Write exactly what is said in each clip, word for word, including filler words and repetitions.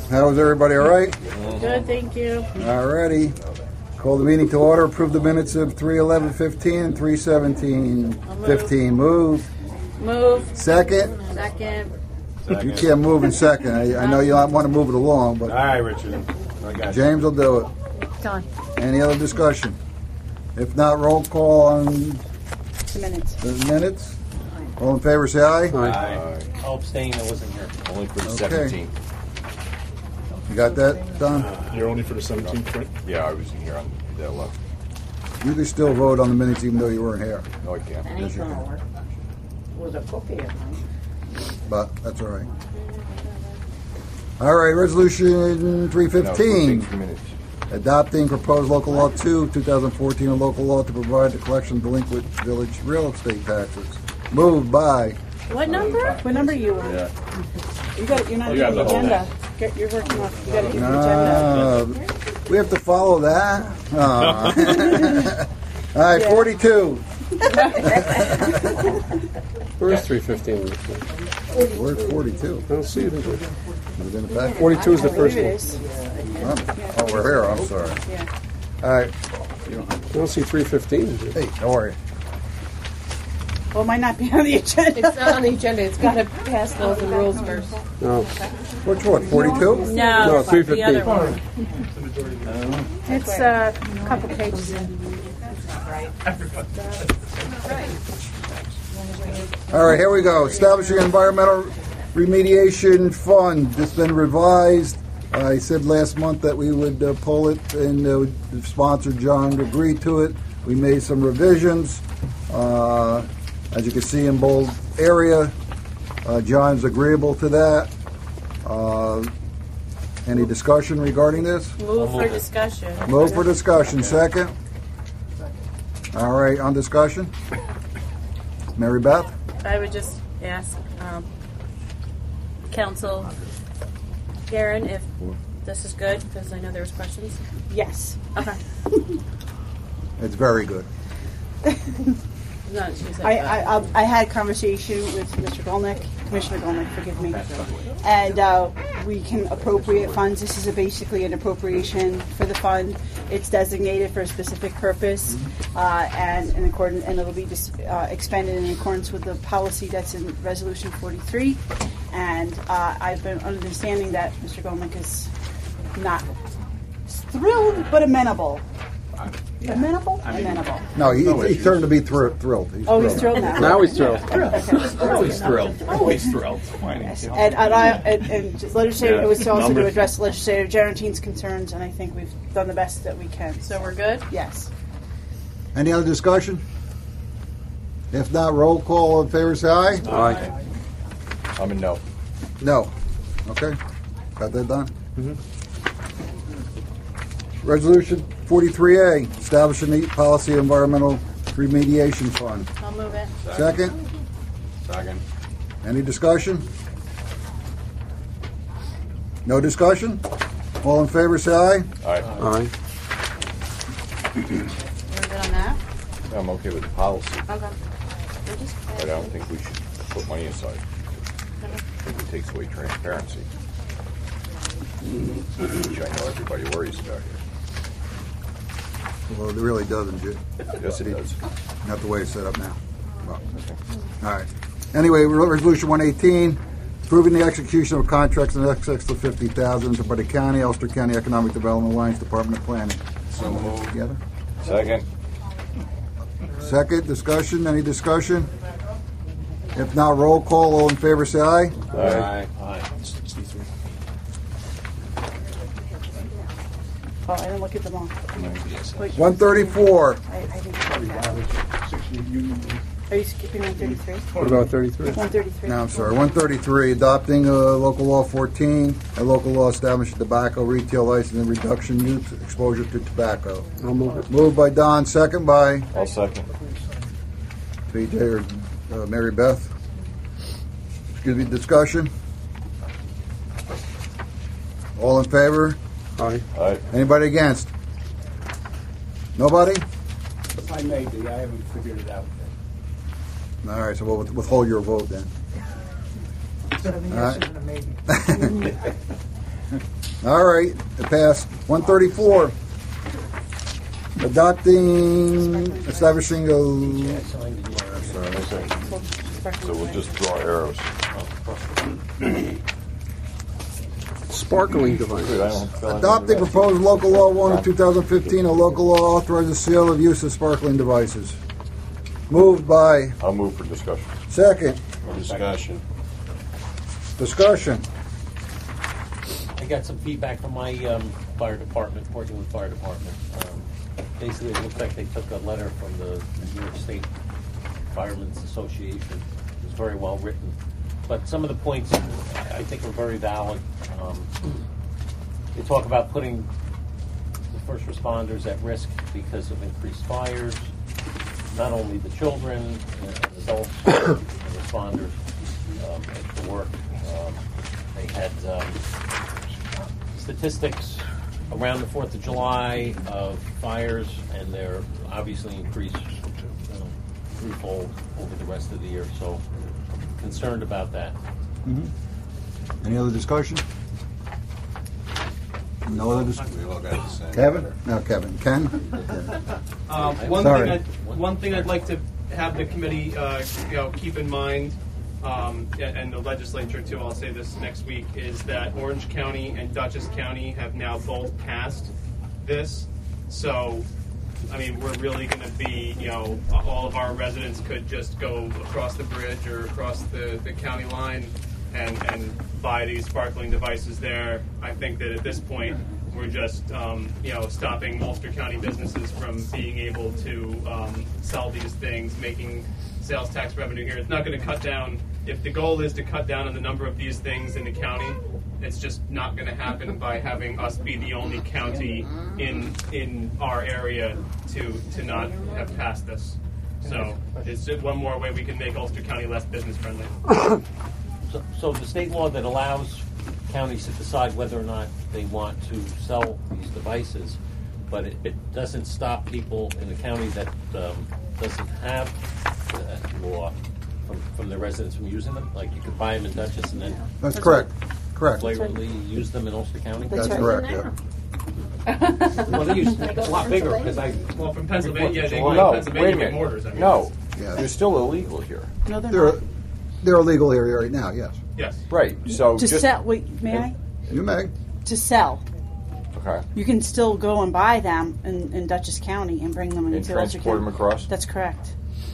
How was everybody, all right? Good, thank you. All righty. Call the meeting to order. Approve the minutes of three eleven fifteen and three seventeen fifteen. Move. Move. Second? Second. You can't move in second. I, I know you want to move it along, but All right, Richard. I got you. James will do it. Done. Any other discussion? If not, roll call on Two minutes. the minutes. All in favor, say aye. Aye. I'll abstain. I wasn't here. Only for the Okay. seventeenth. You got that done? You're only for the seventeenth, right? Yeah, I was in here on the eleventh. You can still vote on the minutes even though you weren't here. No, I can't. Yes, you can. Was a cookie at home. But that's all right. All right, resolution three No, fifteen. two minutes. Adopting proposed local law two, twenty fourteen, a local law to provide the collection of delinquent village real estate taxes. Moved by. What number? What number are you on? Yeah. You got. You're not You got doing the the whole agenda. Get, you're working off. You got to do the agenda. Uh, we have to follow that. Aw. All right, forty-two. Where's three fifteen? Where's forty-two? I don't see it. Is it? Is it in the back? forty-two is the I believe first it one. is. Oh, we're here. I'm sorry. Yeah. All right. I don't see three fifteen. Hey, how are you? Well, it might not be on the agenda. It's not on the agenda. It's got to pass laws and rules first. No. Which one? forty-two? No, No, three the other fifteen. one. It's uh, a couple pages in. All right, here we go. Establishing an environmental remediation fund. It's been revised. I said last month that we would uh, pull it, and uh, the sponsor John agreed to it. We made some revisions. Uh, as you can see in bold area, uh, John's agreeable to that. Uh, any discussion regarding this? Move for discussion. Move for discussion. Second. All right, on discussion. Mary Beth? I would just ask um, Council Karen if this is good, because I know there was questions. Yes. Okay. It's very good. No, she said I, that. I, I had a conversation with Mister Golnick, Commissioner Golnick, forgive me, and uh, we can appropriate funds. This is a basically an appropriation for the fund. It's designated for a specific purpose, uh, and in accordance, and it'll be dis, uh, expended in accordance with the policy that's in Resolution forty-three. And uh, I've been understanding that Mister Golnick is not thrilled, but amenable. Amenable? Amenable. No, he, he turned to be thr- thrilled. He's Oh, he's thrilled now. Now he's thrilled. Always thrilled. Always thrilled. Yes. And, and I and, and just legislator Yeah. it was also to Numbers. address Legislator Gerentine's concerns, and I think we've done the best that we can. So we're good? Yes. Any other discussion? If not, roll call. All in favor, say aye. Aye. I'm a no. No. Okay. Got that done? Mm-hmm. Resolution forty-three A, establishing the policy environmental remediation fund. I'll move it. Second. Second. Any discussion? No discussion? All in favor, say aye. Aye. Aye. We're good on that? I'm okay with the policy, Okay. We're just- but I don't think we should put money aside. I think it takes away transparency, which I know everybody worries about here. Well, it really doesn't, Jim. Yes, it does. Not the way it's set up now. Well, all right. Anyway, re- Resolution one eighteen, approving the execution of contracts in excess of fifty thousand dollars by the county, Ulster County Economic Development Alliance, Department of Planning. So moved. Together? Second. Second, discussion, any discussion? If not, roll call, all in favor, say aye. Aye. Oh, I didn't look at them all. Wait, one thirty-four, I, I didn't. Are you skipping one thirty-three? What about thirty-three? one thirty-three. no, I'm sorry, one thirty-three, adopting uh, local law fourteen, a local law establishing tobacco retail license and reduction youth exposure to tobacco. I'll move it. Moved by Don, second by I'll second. B J or uh, Mary Beth. Excuse me, discussion? All in favor? Aye. Aye. Anybody against? Nobody? I may be. I haven't figured it out. All right, so we'll with- withhold your vote then. All right. All right, it passed. one thirty-four. Adopting, establishing a. So we'll just draw arrows. Sparkling Good, I devices. don't fill any Adopting of that. proposed local law one of two thousand fifteen, a local law authorizing sale of use of sparkling devices. Moved by I'll move for discussion. second. Discussion. Discussion. I got some feedback from my um, fire department, Portsmouth Fire Department. Um, basically, it looks like they took a letter from the New York State Firemen's Association. It was very well written. But some of the points I think are very valid. Um, they talk about putting the first responders at risk because of increased fires, not only the children and adults and responders um, at the work. Um, they had um, statistics around the fourth of July of fires, and they're obviously increased uh, threefold over the rest of the year. So concerned about that. Mm-hmm. Any other discussion? No other discussion? Kevin? No, Kevin. Ken? Um, one Sorry. thing, I'd, one thing I'd like to have the committee, uh, you know, keep in mind, um, and and the legislature too. I'll say this next week is that Orange County and Dutchess County have now both passed this. So, I mean, we're really going to be, you know, all of our residents could just go across the bridge or across the, the county line and, and buy these sparkling devices there. I think that at this point, we're just, um, you know, stopping Ulster County businesses from being able to um, sell these things, making sales tax revenue here. It's not going to cut down. If the goal is to cut down on the number of these things in the county, it's just not going to happen by having us be the only county in in our area to to not have passed this. So it's just one more way we can make Ulster County less business friendly. So, so the state law that allows counties to decide whether or not they want to sell these devices, but it, it doesn't stop people in the county that um, doesn't have that law from, from their residents from using them. Like you could buy them in Dutchess and then That's correct. Correct. flagrantly use them in Ulster County. That's right. correct, yeah. Well, they use it's a lot bigger because I. Well, from Pennsylvania, yeah, they Well, go no, to Pennsylvania wait a get minute. mortars. I mean, No, Yeah. they're still illegal here. No, they're They're, not. they're illegal here right now, yes. Yes. Right. So To just sell, wait, may I? You may. To sell. okay, You can still go and buy them in, in Dutchess County and bring them and into Ulster transport them County. across. That's correct.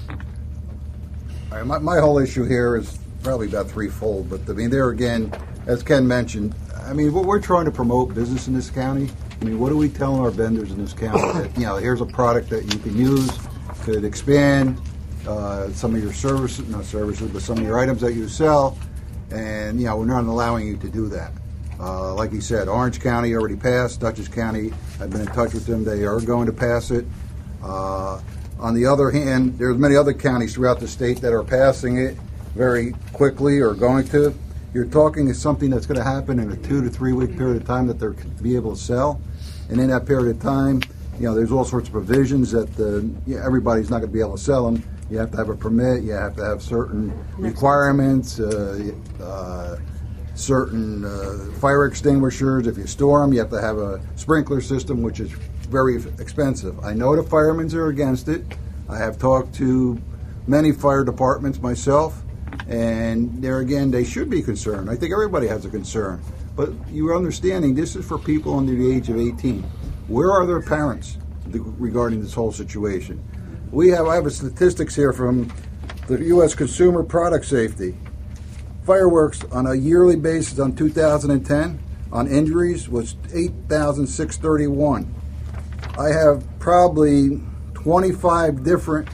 All right, my, my whole issue here is probably about threefold, but I mean, there again, as Ken mentioned, I mean, what we're trying to promote business in this county. I mean, what are we telling our vendors in this county? That, you know, here's a product that you can use to expand uh, some of your services, not services, but some of your items that you sell, and, you know, we're not allowing you to do that. Uh, like he said, Orange County already passed, Dutchess County, I've been in touch with them, they are going to pass it. Uh, on the other hand, there's many other counties throughout the state that are passing it very quickly or going to. You're talking is something that's going to happen in a two to three week period of time that they're be able to sell, and in that period of time, you know, there's all sorts of provisions that the, yeah, everybody's not going to be able to sell them. You have to have a permit. You have to have certain requirements, uh, uh, certain uh, fire extinguishers. If you store them, you have to have a sprinkler system, which is very expensive. I know the firemen are against it. I have talked to many fire departments myself. And there again, they should be concerned. I think everybody has a concern. But you're understanding this is for people under the age of eighteen. Where are their parents regarding this whole situation? We have, I have a statistics here from the U S Consumer Product Safety. Fireworks on a yearly basis on two thousand ten on injuries was eight thousand six hundred thirty-one. I have probably twenty-five different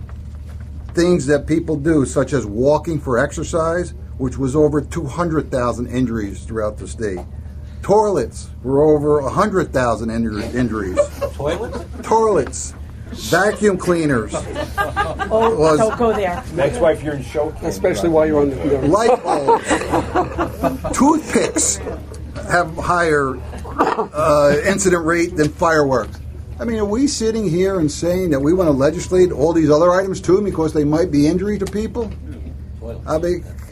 things that people do, such as walking for exercise, which was over two hundred thousand injuries throughout the state. Toilets were over one hundred thousand inju- injuries. Toilets? Toilets. Vacuum cleaners. Oh, Was- don't go there. That's why if you're in show candy, Especially while you're on the. the Light bulbs. Toothpicks have higher uh, incident rate than fireworks. I mean, are we sitting here and saying that we want to legislate all these other items too because they might be injury to people? I mean,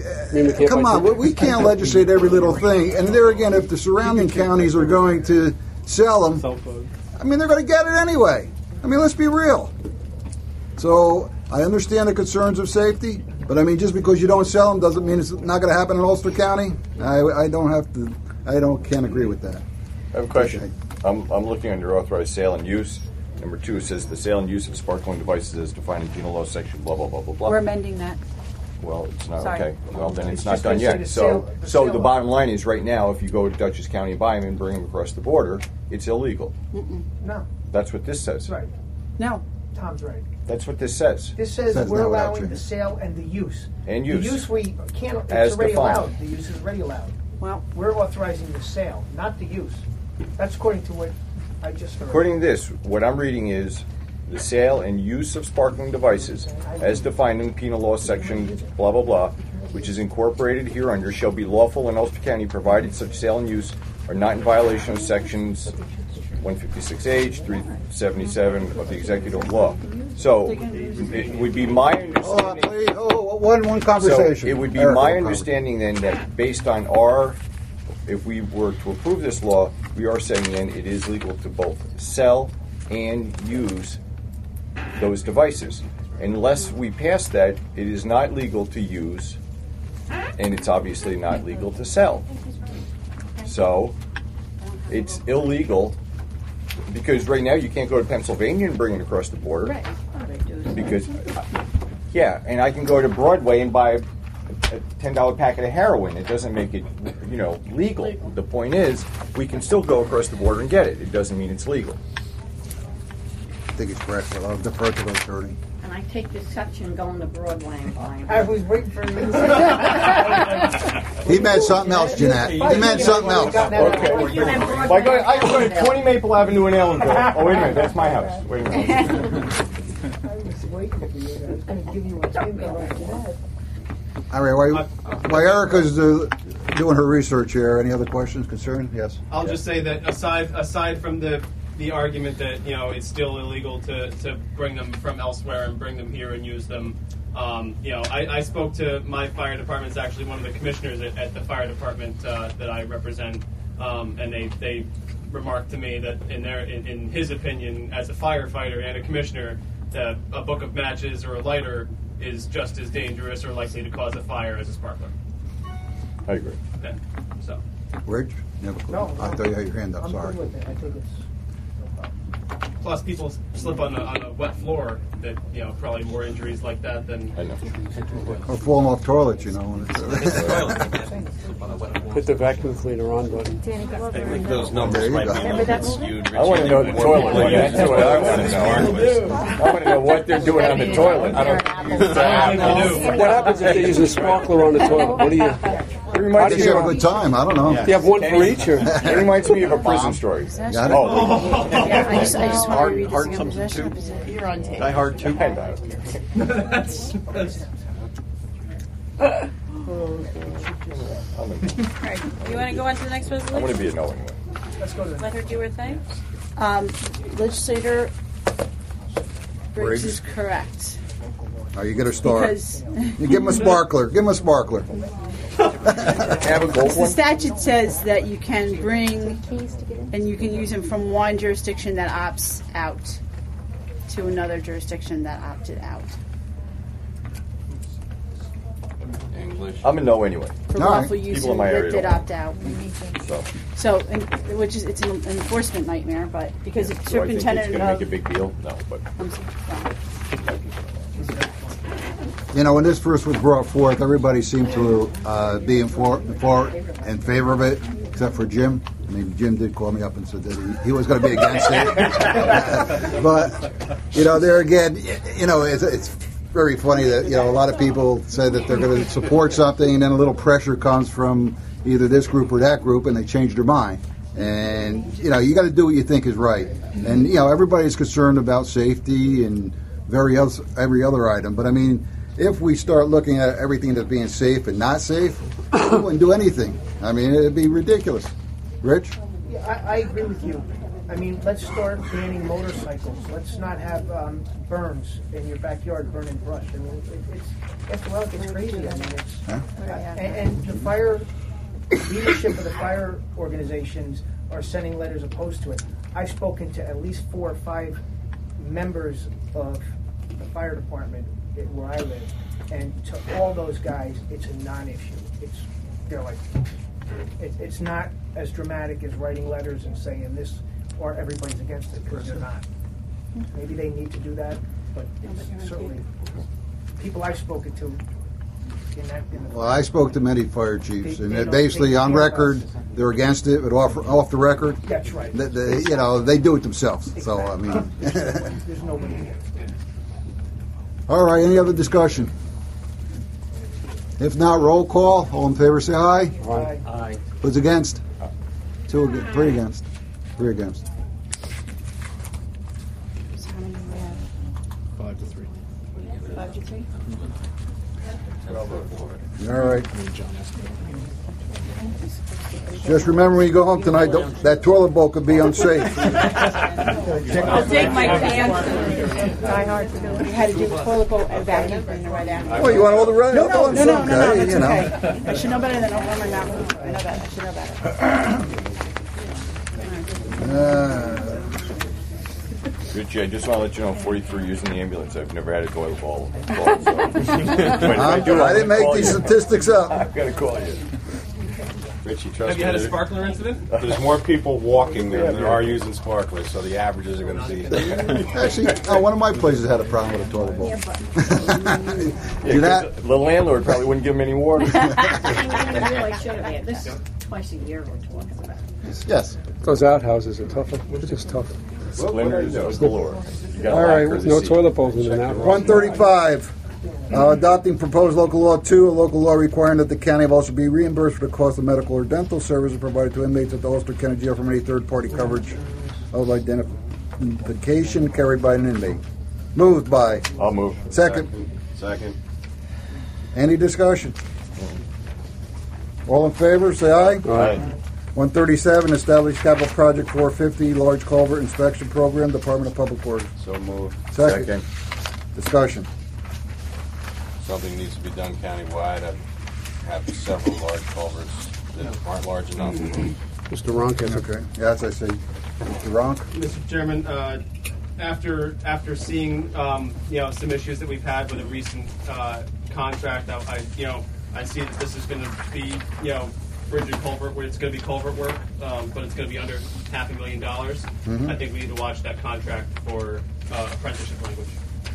mean, we can't come buy on, tickets? we can't legislate every little thing. And there again, if the surrounding counties are going to sell them, I mean, they're going to get it anyway. I mean, let's be real. So I understand the concerns of safety, but I mean, just because you don't sell them doesn't mean it's not going to happen in Ulster County. I, I don't have to. I don't can't agree with that. I have a question. I'm, I'm looking under authorized sale and use. Number two, it says the sale and use of sparkling devices as defined in penal law section, blah, blah, blah, blah, blah. We're amending that. Well, it's not Sorry. okay. Well, then it's, It's not just done gonna say yet. the So, sale- the so sale the of- bottom line is, right now, if you go to Dutchess County and buy them and bring them across the border, it's illegal. No, That's what this says. that's right. No. Tom's right. That's what this says. This says Says we're no without allowing the change. sale and the use. And use. The use we can't, it's As already defined. allowed. The use is already allowed. Well, We're authorizing the sale, not the use. That's according to what I just heard. According to this, what I'm reading is the sale and use of sparkling devices, as defined in penal law section, blah, blah, blah, which is incorporated hereunder, shall be lawful in Ulster County provided such sale and use are not in violation of sections one fifty-six H, three seventy-seven of the executive law. So it would be my Hold on, understanding. please. Oh, one, one So conversation. it would be Eric my will cover. understanding then that based on our, if we were to approve this law, we are saying then it is legal to both sell and use those devices. Unless we pass that, it is not legal to use, and it's obviously not legal to sell. So it's illegal because right now you can't go to Pennsylvania and bring it across the border. Right. Because, yeah, and I can go to Broadway and buy a, a ten dollar packet of heroin. It doesn't make it, you know, legal. The point is, we can still go across the border and get it. It doesn't mean it's legal. I think it's correct, but I'll defer to the attorney. And I take this section going to Broadway and buying. I was waiting for you. He meant something else, Jeanette. He meant something else. Okay. Well, I go, I go to twenty Maple Avenue in Ellenville. Oh, wait a minute, that's my house. Wait a minute. I was waiting for you. I was going to give you a tip like that. All right, while, while Erica's uh, doing her research here, any other questions, concerns? Yes. I'll just say that aside aside from the the argument that you know it's still illegal to, to bring them from elsewhere and bring them here and use them, um, you know, I, I spoke to my fire department. It's actually one of the commissioners at, at the fire department uh, that I represent, um, and they they remarked to me that in their in, in his opinion, as a firefighter and a commissioner, that a book of matches or a lighter is just as dangerous or likely to cause a fire as a sparkler. I agree. Okay, so. Rich? You have a No, I thought you had your hand up, I'm sorry. good with it. I think it's no problem. Plus, people slip on a, on a wet floor. That you know, probably more injuries like that than. I know. Or falling off toilets, you know. when it's- Hit the vacuum cleaner on button. Those There numbers you might go. be a little skewed. I want to know the toilet one. That's what I want to know. I want to know what they're doing on the toilet. I don't. What happens if they use a sparkler on the toilet? What do you? It reminds Just me have a of good time, I don't know. Do you have one for each? Or? It reminds me of a prison story. Got it? Oh, yeah, I just, I just want Hard- to read hard this something possession too. of possession. You're on tape. Die Hard two. I know. that's, that's, I'm, in, All right, you want to go on to the next I'm going to resolution? be a no anyway. Let's go to the Let her do her thing. Um, legislator Briggs Briggs. is correct. Now you get a star. Because You give him a sparkler. Give him a sparkler. Have a gold the one? statute says that you can bring and you can use them from one jurisdiction that opts out to another jurisdiction that opted out. English. I'm a no anyway. For All right. lawful use, People in and my area Rick did don't. opt out. So, So, and, which is it's an, an enforcement nightmare, but because it's do I think it's superintendent going to make a of. big deal? No, but I'm sorry, well, You know, when this first was brought forth, everybody seemed to uh, be in, for, for, in favor of it, except for Jim. I mean, Jim did call me up and said that he, he was going to be against it. But, you know, there again, you know, it's, it's very funny that, you know, a lot of people say that they're going to support something, and then a little pressure comes from either this group or that group, and they change their mind. And, you know, you got to do what you think is right. And, you know, everybody's concerned about safety and very else, every other item. But, I mean, if we start looking at everything that's being safe and not safe, we wouldn't do anything. I mean, it'd be ridiculous. Rich? Yeah, I, I agree with you. I mean, let's start banning motorcycles. Let's not have um, burns in your backyard, burning brush. I mean, it, it's after a while it gets crazy. I mean, it's Huh? and, and the fire leadership of the fire organizations are sending letters opposed to it. I've spoken to at least four or five members of the fire department at- where I live, and to all those guys, it's a non-issue. It's they're like, it, it's not as dramatic as writing letters and saying this or everybody's against it, because they're not. Maybe they need to do that, but it's certainly people I've spoken to in that. In the Well, I spoke to many fire chiefs, They- and they they're don't- basically they on care record, about- they're against it, but off, off the record, That's right. they, they, you know, they do it themselves. So, I mean. There's nobody against it. All right, any other discussion? If not, roll call. All in favor, say aye. Aye. Aye. Who's against? Two, ag- three against. Three against. So how many do we have? Five to three. Five to three? All right. Just remember when you go home tonight, don't, that toilet bowl could be unsafe. I'll take my pants. Die hard to do it. We had to do the toilet bowl and vacuum cleaner right after. Well, you want all the rest? No, no, no, no, no, no, Okay, that's you know. okay. I should know better than Oklahoma Mountain. I know that. I should know better. Uh, Good, Jay. Just want to let you know, I'm forty-three using the ambulance. I've never had a toilet bowl. bowl, so. But if I'm- do, I I'm didn't gonna make call these you. statistics up. I'm going to call you. Richie, trust Have me. you had a there- sparkler incident? There's more people walking than there are using sparklers, so the averages are going to be. Actually, oh, one of my places had a problem with a toilet bowl. Yeah, Do 'cause that? the landlord probably wouldn't give him any water. You really should have had this twice a year we're talking about. Yes. Those outhouses are tough. They're just tough. Splinters galore. You got a All lot right, for the no seat. toilet bowls in an outhouse. one thirty-five. Uh, adopting proposed local law two, a local law requiring that the county of Ulster be reimbursed for the cost of medical or dental services provided to inmates at the Ulster County Jail from any third-party coverage of identification carried by an inmate. Moved by. I'll move. Second. Second. Any discussion? All in favor, say aye. Aye. one thirty-seven, establish capital project four fifty, large culvert inspection program, Department of Public Works. So moved. Second. Second. Discussion. Something needs to be done countywide. I have several large culverts that aren't large enough. Mister Ronk has a Okay. Yes, I see. Mister Ronk? Mister Chairman, uh, after after seeing um, you know some issues that we've had with a recent uh, contract, I, I you know I see that this is going to be you know bridge and culvert where it's going to be culvert work, um, but it's going to be under half a million dollars. Mhm. I think we need to watch that contract for uh, apprenticeship language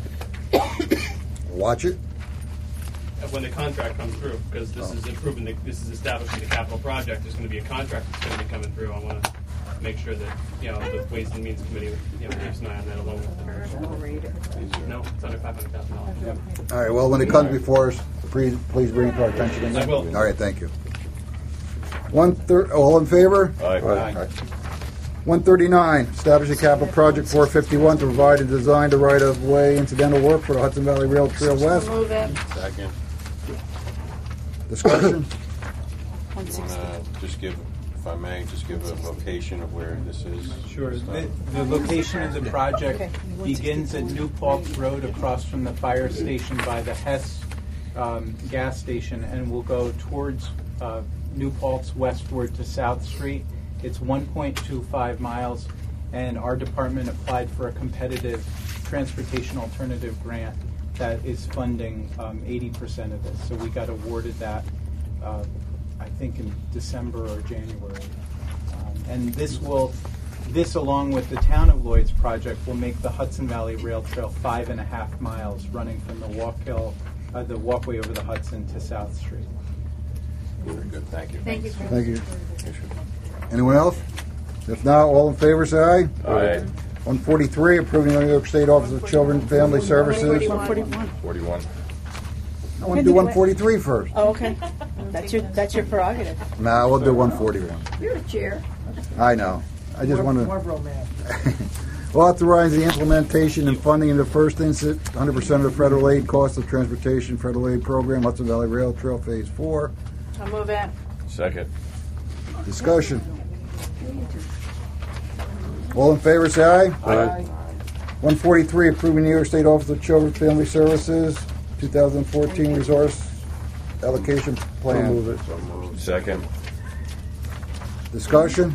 Watch it. when the contract comes through, because this is improving. The, this is establishing the capital project. There's going to be a contract that's going to be coming through. I want to make sure that you know the Ways and Means Committee you know keeps an eye on that along with the No, it's under five hundred thousand dollars. All right, well, when it comes before us, please, please bring it to our attention. I will. All right, thank you. One thir- all in favor? Aye. Aye. one thirty-nine, establish a capital project four fifty-one to provide and design the right-of-way incidental work for the Hudson Valley Rail Trail West. Move it. Second. Discussion? one Want sixty. to just give, if I may, just give a location of where this is? Sure. The, the location of the project begins at New Paltz Road across from the fire station by the Hess um, gas station and will go towards uh, New Paltz westward to South Street. It's one point two five miles, and our department applied for a competitive transportation alternative grant that is funding um, eighty percent of this. So we got awarded that, uh, I think, in December or January. Um, and this will, this along with the Town of Lloyd's project, will make the Hudson Valley Rail Trail five and a half miles, running from the Walkill, uh, the walkway over the Hudson to South Street. Very good, thank you. Thank you. Thank you. Anyone else? If not, all in favor, say aye. Aye. one forty-three, approving the New York State Office of Children and Family Services. one forty-one. forty-one. I want to do one forty-three first. Oh, okay. That's your that's your prerogative. Nah, we'll do one forty-one. You're a chair. I know. I just More, want more to romance. authorize the implementation and funding in the first instance, one hundred percent of the federal aid cost of transportation federal aid program, Hudson Valley Rail Trail Phase four. I'll move it. Second. Discussion. All in favor, say aye. Aye. one forty-three, approving New York State Office of Children and Family Services, two thousand fourteen resource allocation plan. I'll move it. Second. Discussion?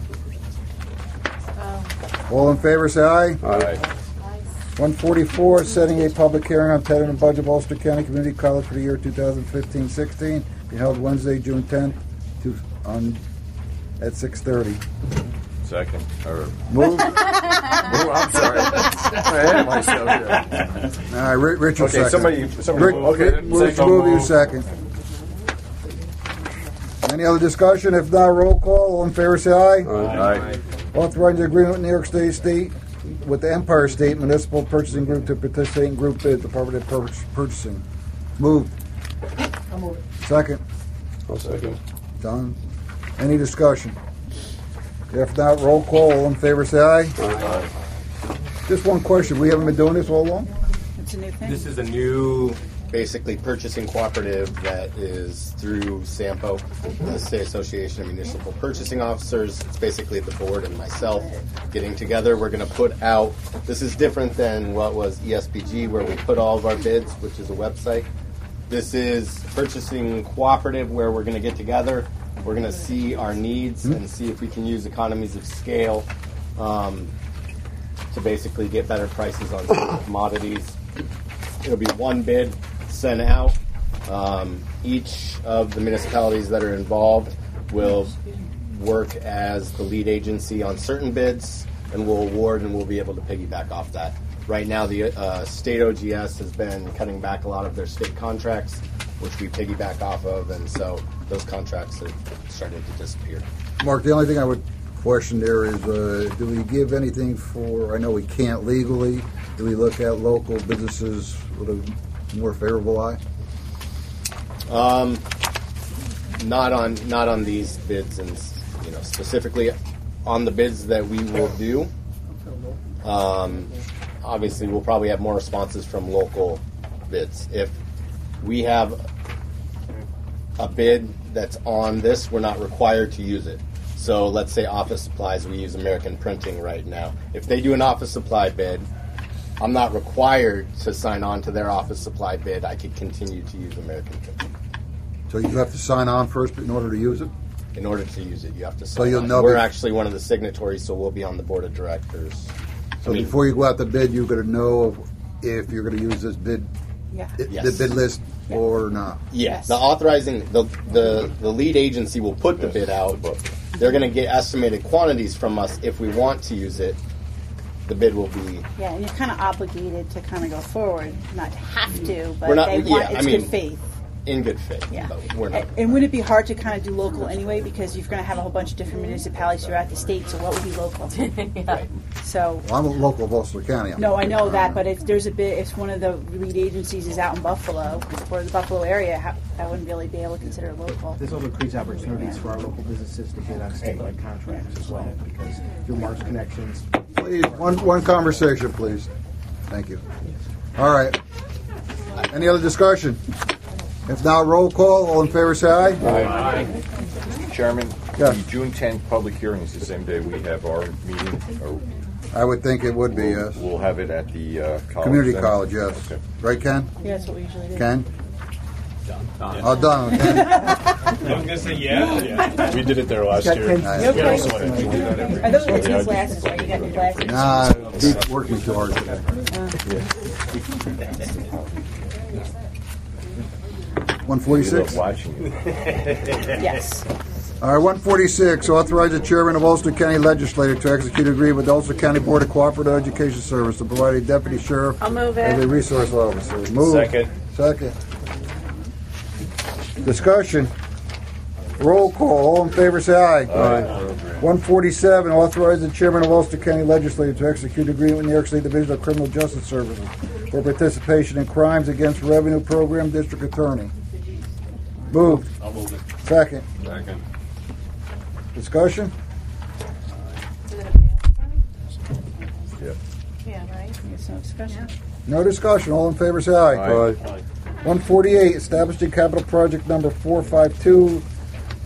All in favor, say aye. Aye. one forty-four, setting a public hearing on tentative and budget of Ulster County Community College for the year two thousand fifteen sixteen, being held Wednesday, June tenth, to, on, at six thirty. Second. Or, Move. oh, I'm sorry. I had myself here. All right, Ri- Richard Okay, second. somebody, somebody, Rick, okay. Rick moves, move you second. Any other discussion? If not, roll call. All in favor, say aye. Aye. Authorizing the agreement with New York State State with the Empire State Municipal Purchasing Group to participate in group bid, Department of Pur- Purchasing. Moved. I'll move it. Second. I'll second. Done. Any discussion? If not, roll call. All in favor, say aye. Aye. Just one question. We haven't been doing this all along? It's a new thing. This is a new, basically, purchasing cooperative that is through SAMPO, the State Association of Municipal Purchasing Officers. It's basically the board and myself getting together. We're going to put out, this is different than what was E S P G, where we put all of our bids, which is a website. This is purchasing cooperative where we're going to get together. We're going to see our needs and see if we can use economies of scale um, to basically get better prices on certain commodities. It'll be one bid sent out. Um, each of the municipalities that are involved will work as the lead agency on certain bids, and we'll award and we'll be able to piggyback off that. Right now, the uh, state O G S has been cutting back a lot of their state contracts, which we piggyback off of, and so those contracts have started to disappear. Mark, the only thing I would question there is, uh, do we give anything for, I know we can't legally, do we look at local businesses with a more favorable eye? Um, not on not on these bids, and you know specifically on the bids that we will do. Um, obviously, we'll probably have more responses from local bids. If we have a bid that's on this, we're not required to use it. So let's say office supplies, we use American Printing right now. If they do an office supply bid, I'm not required to sign on to their office supply bid. I could continue to use American Printing. So you have to sign on first in order to use it? In order to use it, you have to sign So you'll on. know We're be- actually one of the signatories, so we'll be on the board of directors. So I mean, before you go out to bid, you're going to know if you're going to use this bid, Yeah. the Yes. bid list or not. Yeah, Yes. the authorizing, the, the, the lead agency will put the bid out. They're going to get estimated quantities from us. If we want to use it, the bid will be. Yeah, and you're kind of obligated to kind of go forward, not have to, but We're not- they yeah, want, I it's mean, good faith. In good faith, Yeah. but we're not. And, and would it be hard to kind of do local anyway, because you're going to have a whole bunch of different municipalities throughout the state, so what would be local? Yeah. So, Well, I'm a local of Ulster County. I'm- no, I know that, but if there's a bit, if one of the lead agencies is out in Buffalo, or the Buffalo area, how, I wouldn't really be able to consider it local. This also creates opportunities for our local businesses to bid on statewide contracts as well, because through Mark's connections. Please, one, one conversation, please. Thank you. All right. Any other discussion? If not, roll call. All in favor, say aye. Mister Chairman, Yes. the June tenth public hearing is the same day we have our meeting. Or I would think it would be, we'll, yes. we'll have it at the uh, college. Community then? college, yes. Okay. Right, Ken? Yeah, that's what we usually do. Ken? Oh, done. Ken? I was going to say yeah. yeah. We did it there last Got year. Ken- Nice. You okay? We also wanted to do that every Are those the Yeah, two I- glasses, right? You got the glasses? Nah, keep working too hard today. one We forty-six? love watching you. Yes. All right, one forty-six, authorize the chairman of Ulster County Legislature to execute an agreement with the Ulster County Board of Cooperative Education Service to provide a deputy sheriff I'll move as a it. resource officer. Move. Second. Second. Discussion. Roll call. All in favor, say aye. Aye. one forty-seven, authorize the chairman of Ulster County Legislature to execute an agreement with New York State Division of Criminal Justice Services for participation in crimes against revenue program district attorney. Moved. I'll move it. Second. Second. Discussion? Is it a bad Yeah. Yeah, right? There's no discussion. No discussion. All in favor, say aye. Aye. one forty-eight, establishing capital project number four five two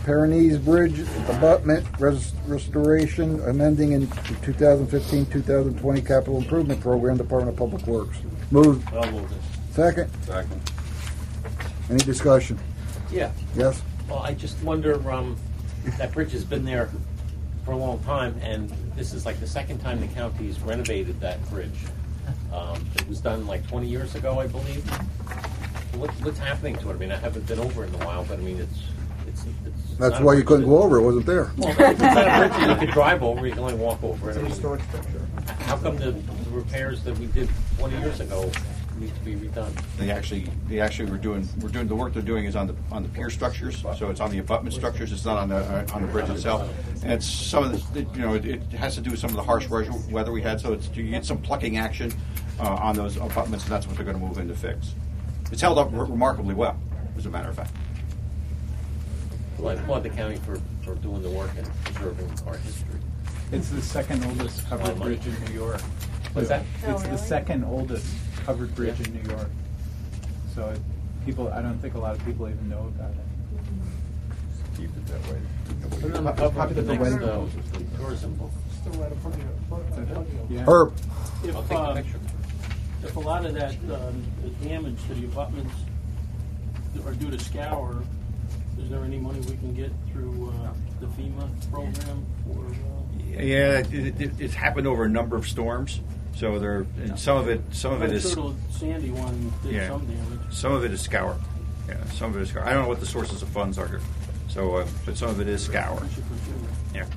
Pyrenees Bridge abutment res- restoration, amending in twenty fifteen twenty twenty capital improvement program, Department of Public Works. Move. I'll move it. Second. Second. Any discussion? Yeah. Yes? Well, I just wonder, um, that bridge has been there for a long time, and this is like the second time the county's renovated that bridge. Um, it was done like twenty years ago, I believe. What, what's happening to it? I mean, I haven't been over in a while, but I mean, it's it's. it's That's not a why you bridge couldn't that- go over, it wasn't there. Well, it's not a bridge that you could drive over. You can only walk over it. I mean, how come the, the repairs that we did twenty years ago need to be redone? They actually, they actually were doing, we're doing, the work they're doing is on the, on the pier structures, so it's on the abutment structures, it's not on the, uh, on the bridge itself. And it's some of this, it, you know, it, it has to do with some of the harsh weather weather we had, so it's, you get some plucking action, uh, on those abutments, and that's what they're gonna move in to fix. It's held up re- remarkably well, as a matter of fact. Well, I applaud the county for, for doing the work and preserving our history. It's the second oldest covered Oh, bridge in New York. What's that? Oh, It's the really? second oldest covered bridge in New York. So it, people, I don't think a lot of people even know about it. Keep it that way. Put it on the cover of the next uh, tourism book. Yeah. Herb. If, I'll take a uh, picture. if a lot of that um, the damage to the abutments are due to scour, is there any money we can get through uh, the FEMA program for? Uh, Yeah, it, it, it's happened over a number of storms, so there, and some of it, some of it I'm is, sure the Sandy one did yeah, some damage. some of it is scour. Yeah, some of it is scour. I don't know what the sources of funds are here, so, uh, but some of it is scour. We should pursue it. Yeah.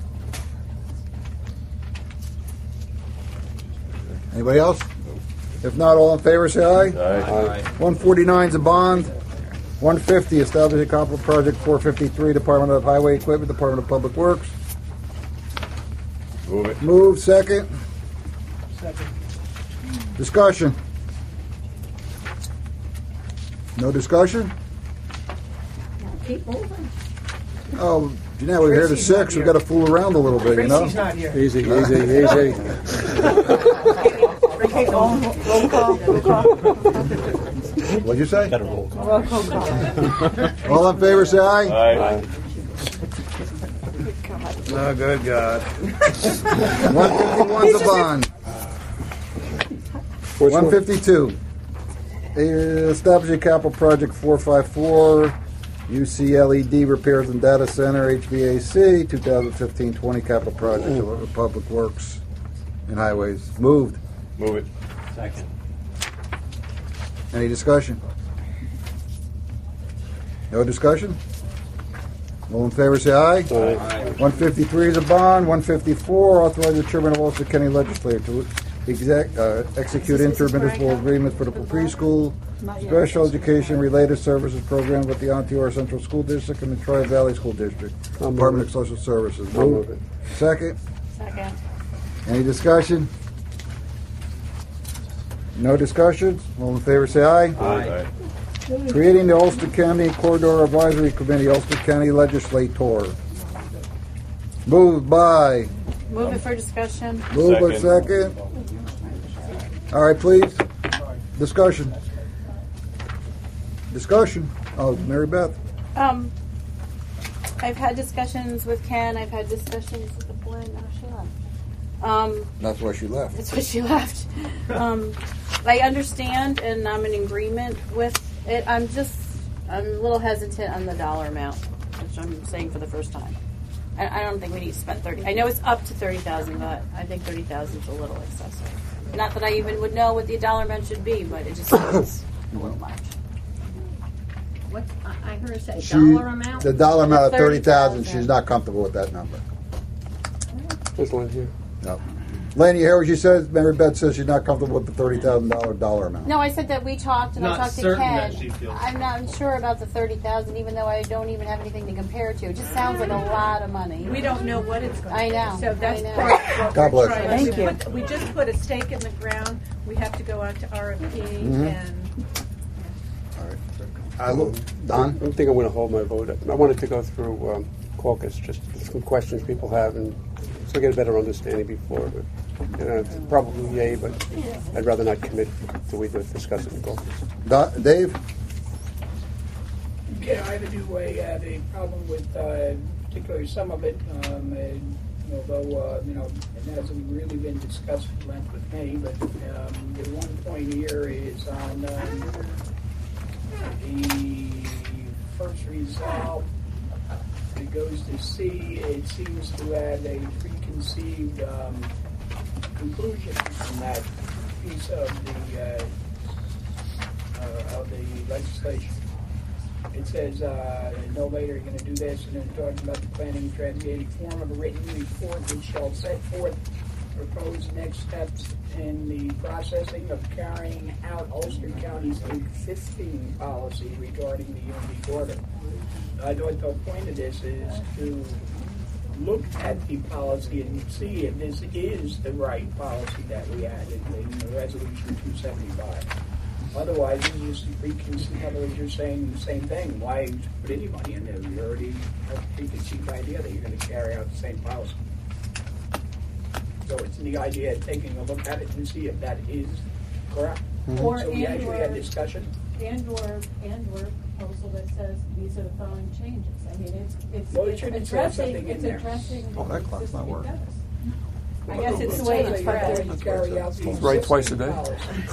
Anybody else? If not, all in favor, say aye. Aye. one forty-nine is a bond. one fifty, establish a capital project. four fifty-three, Department of Highway Equipment, Department of Public Works. Move it. Move, second. Second. Discussion. No discussion? Keep moving. Oh, you know, we're here to Tracy's not six. We've here. got to fool around a little bit, you know? Tracy's not here. Easy, easy, easy. Okay, roll, roll call, roll call. What'd you say? Roll call call. All in favor, say aye. Aye. Oh, good God. one fifty-one's a bond. Which one one? fifty-two. Establish a capital project four fifty-four, U C L E D repairs and data center, H V A C, twenty fifteen twenty capital project of Public Works and Highways. Moved. Move it. Second. Any discussion? No discussion? All in favor, say aye. Aye. one fifty-three is a bond. one fifty-four, authorize the chairman of Ulster County Legislature to exec, uh, execute intermunicipal agreements for the preschool, special education related services program with the Ontario Central School District and the Tri-Valley School District, I'll move Department it. of Social Services. I'll move it. Second. Second. Any discussion? No discussion? All in favor, say aye. Aye. Creating the Ulster County Corridor Advisory Committee, Ulster County Legislator. Moved by, Move it for discussion. moved by second. All right, please. Discussion. Discussion. Oh, Mary Beth. Um, I've had discussions with Ken. I've had discussions with Glenn. Oh, she left. Um, That's why she left. That's why she left. Um, I understand, and I'm in agreement with it. I'm just, I'm a little hesitant on the dollar amount, which I'm saying for the first time. I, I don't think we need to spend thirty. I know it's up to thirty thousand, but I think thirty thousand is a little excessive. Not that I even would know what the dollar amount should be, but it just seems a little much. What, I I heard her say She, dollar amount? the dollar amount of thirty thousand, thirty thousand. she's not comfortable with that number. This one here. No. Lane, you hear what she says? Mary Beth says she's not comfortable with the thirty thousand dollars dollar amount. No, I said that we talked, and I Not talked to certain Ken. that she feels- I'm not sure about the thirty thousand, even though I don't even have anything to compare it to. It just sounds like a lot of money. We don't know what it's going to I be. know. So that's I know. part of what God we're bless trying you. to Thank put- We just put a stake in the ground. We have to go out to R F P Mhm. and I look, Don? I think I'm going to hold my vote. I wanted to go through um, caucus, just some questions people have, and so I get a better understanding before. But, you know, probably yay, but I'd rather not commit till we discuss it in caucus. Don, Dave? Yeah, I do a, uh, the problem with uh, particularly some of it, um, and although, uh, you know, it hasn't really been discussed at length with me, but um, the one point here is on um, the first resolve. It goes to C. It seems to have a preconceived um, conclusion from that piece of the uh, uh, of the legislation. It says uh, no later you're going to do this, and then talking about the planning translating form of a written report which shall set forth proposed next steps in the processing of carrying out Ulster County's existing policy regarding the unity border. I thought the point of this is to look at the policy and see if this is the right policy that we had in the, in the resolution two seventy-five. Otherwise, you just preconceived. In other words, you're saying the same thing. Why put any money in there? You already have a preconceived idea that you're going to carry out the same policy. So it's the idea of taking a look at it and see if that is correct. Mm-hmm. Or so we and actually or, had discussion. And or and or proposal that says these are the following changes. I mean, it's it's, well, it it's should addressing something it's in there. addressing. Oh, that clock's not working. I guess it's the way it's read. It's right twice a day.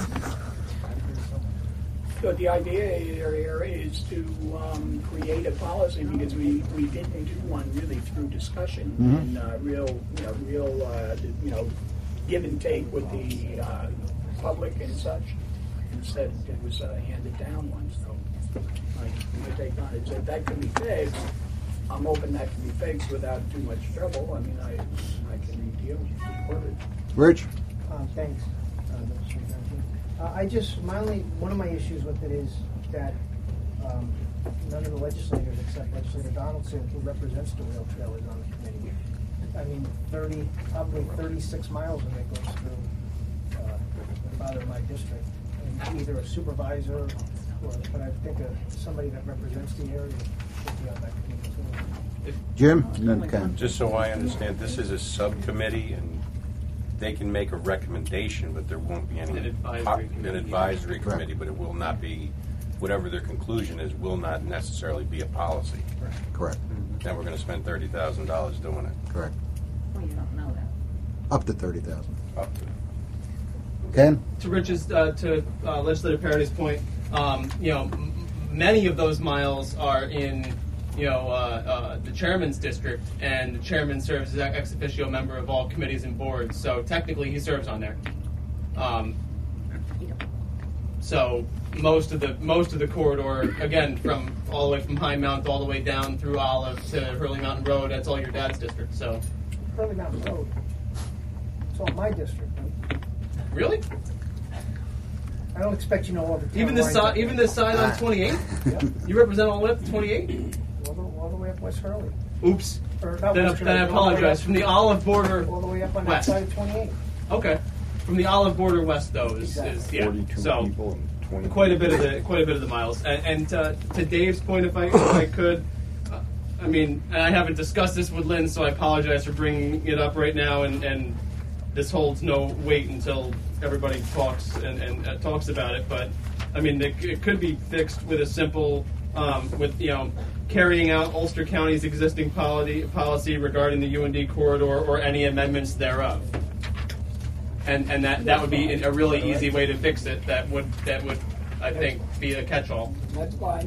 So the idea here is to um, create a policy because we, we didn't do one really through discussion Mhm. and uh, real you know real uh, you know give and take with the uh, public and such. Instead, it was a handed down one. So my, my take on it said that can be fixed. I'm hoping that can be fixed without too much trouble. I mean, I I can deal with it. Rich? Uh, thanks. Uh, I just, my only, one of my issues with it is that um, none of the legislators except Legislator Donaldson, who represents the rail trail, is on the committee. I mean, thirty, probably thirty-six miles of it goes through uh, the bottom of my district. And either a supervisor or, but I think a, somebody that represents the area should be on that committee too. Jim? And then Ken. Just so I understand, this is a subcommittee, and they can make a recommendation, but there won't be any An advisory po- committee, an advisory yeah. committee, but it will not be, whatever their conclusion is, will not necessarily be a policy. Correct. Then we're going to spend thirty thousand dollars doing it. Correct. Well, you don't know that. Up to thirty thousand. Up to. Ken? To Rich's, uh, to uh, Legislator Parody's point, um, you know, m- many of those miles are in, you know, uh, uh, the chairman's district, and the chairman serves as ex officio member of all committees and boards. So technically, he serves on there. Um, so most of the most of the corridor, again, from all the way from High Mount all the way down through Olive to Hurley Mountain Road, that's all your dad's district. So Hurley Mountain Road. It's all my district. Right? really, I don't expect you to know all the town even this lines side, up even there. this side on twenty-eight, Yeah. you represent all the way up to twenty-eight. All the, all the way up West Hurley. Oops. Or not Then, I- West then I Hurley, all the way apologize. up- From the olive border all the way up on west. that side of twenty-eight. Okay. From the olive border west, though, is, is yeah. Forty-two So people and twenty. quite a bit of the quite a bit of the miles. And, and uh, to Dave's point, if I if I could, uh, I mean, and I haven't discussed this with Lynn, so I apologize for bringing it up right now. And, and this holds no weight until everybody talks and, and uh, talks about it. But I mean, it, it could be fixed with a simple, um, with you know, carrying out Ulster County's existing policy policy regarding the U N D corridor or any amendments thereof. And and that, that would be a really easy way to fix it. That would that would I think be a catch-all. That's fine.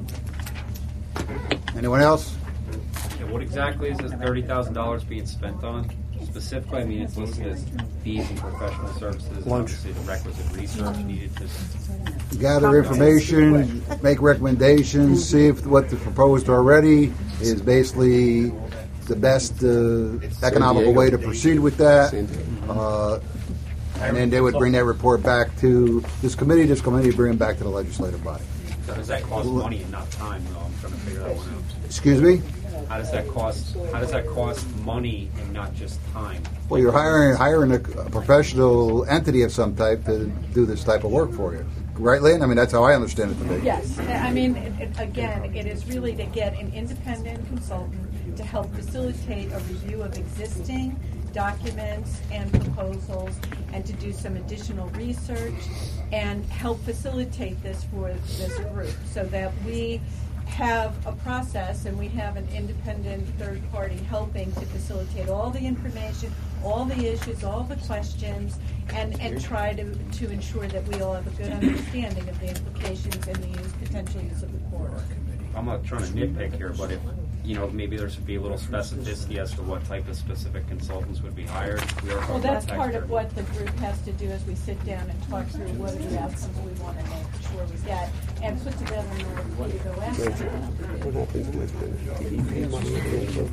Anyone else? Yeah, what exactly is this thirty thousand dollars being spent on? Specifically, I mean, it's listed as fees and professional services, and Lunch. obviously the requisite research needed to. Gather information, make recommendations, see if what the proposed already is basically the best uh, economical way to proceed with that. Uh, and then they would bring that report back to this committee, this committee bring it back to the legislative body. So does that cost money and not time, though? I'm trying to figure that one out. Excuse me? How does that cost? How does that cost money and not just time? Well, you're hiring hiring a, a professional entity of some type to do this type of work for you. Right, Lynn? I mean, that's how I understand it to be. Yes, I mean, it, it, again, it is really to get an independent consultant to help facilitate a review of existing documents and proposals, and to do some additional research and help facilitate this for this group, so that we have a process, and we have an independent third party helping to facilitate all the information, all the issues, all the questions, and, and try to, to ensure that we all have a good understanding of the implications and the use, potential use of the corridor. I'm not trying to nitpick here, but if, you know, maybe there should be a little specificity as to what type of specific consultants would be hired. We are Well, that's part taxpayer. of what the group has to do as we sit down and talk through what are the outcomes we want to make sure we get, and put together an R F P to go after. What happens with the D E P money at the end of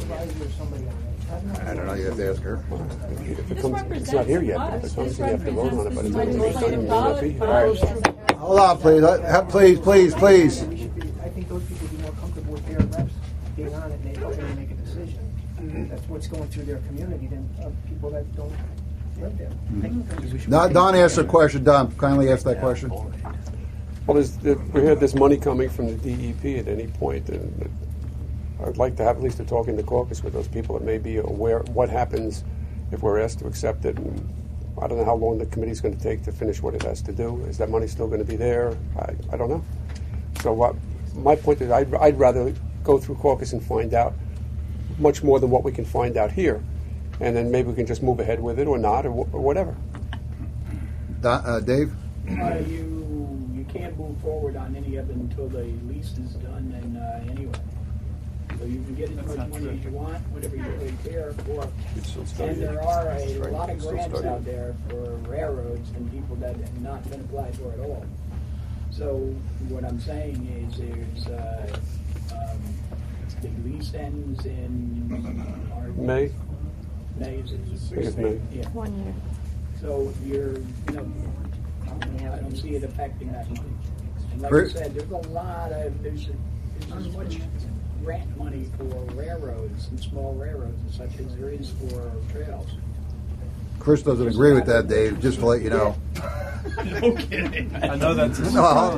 I don't know. You have to ask her. If it comes, it's not here yet. But it's obviously you have to vote on it, but it's not legislative it may not be. All right. Hold on, please. Uh, Please, please, please. I think those people would be more comfortable with their reps being on it and they helping them make a decision. That's what's going through their community than uh, people that don't live there. Don, Don asked a question. Don, kindly ask that question. Well, there's, we had this money coming from the D E P at any point, and I'd like to have at least a talk in the caucus with those people that may be aware what happens if we're asked to accept it. And I don't know how long the committee's going to take to finish what it has to do. Is that money still going to be there? I, I don't know. So what, my point is I'd, I'd rather go through caucus and find out much more than what we can find out here. And then maybe we can just move ahead with it or not or, wh- or whatever. Don, uh, Dave? Uh, you you can't move forward on any of it until the lease is done and uh, anyway. So you can get as much money as you want, whatever you're really care for. And there are a lot of grants out there for railroads and people that have not been applied for at all. So what I'm saying is there's uh, um, the lease ends in our May? May is it? I think it's May. Yeah. One year. So you're, you know, I don't see it affecting that money. And like Chris? I said, there's a lot of, there's, there's as much grant money for railroads and small railroads and such as there is for trails. Chris doesn't agree with that, Dave, just to let you know. No kidding. I know that's a No.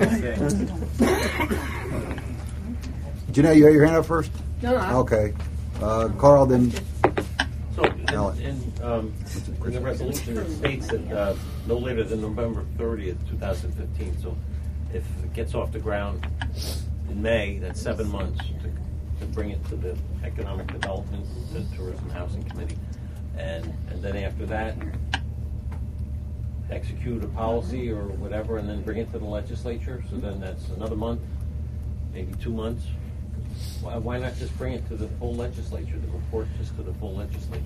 Janelle, you had your hand up first? No, no. Okay. Uh, Carl, then. So, in, in, um, in the resolution, it states that uh, no later than November thirtieth, twenty fifteen. So, if it gets off the ground in May, that's seven months to, to bring it to the Economic Development and Tourism Housing Committee. And, and then after that, execute a policy or whatever, and then bring it to the legislature. So then that's another month, maybe two months. Why, why not just bring it to the full legislature, the report just to the full legislature?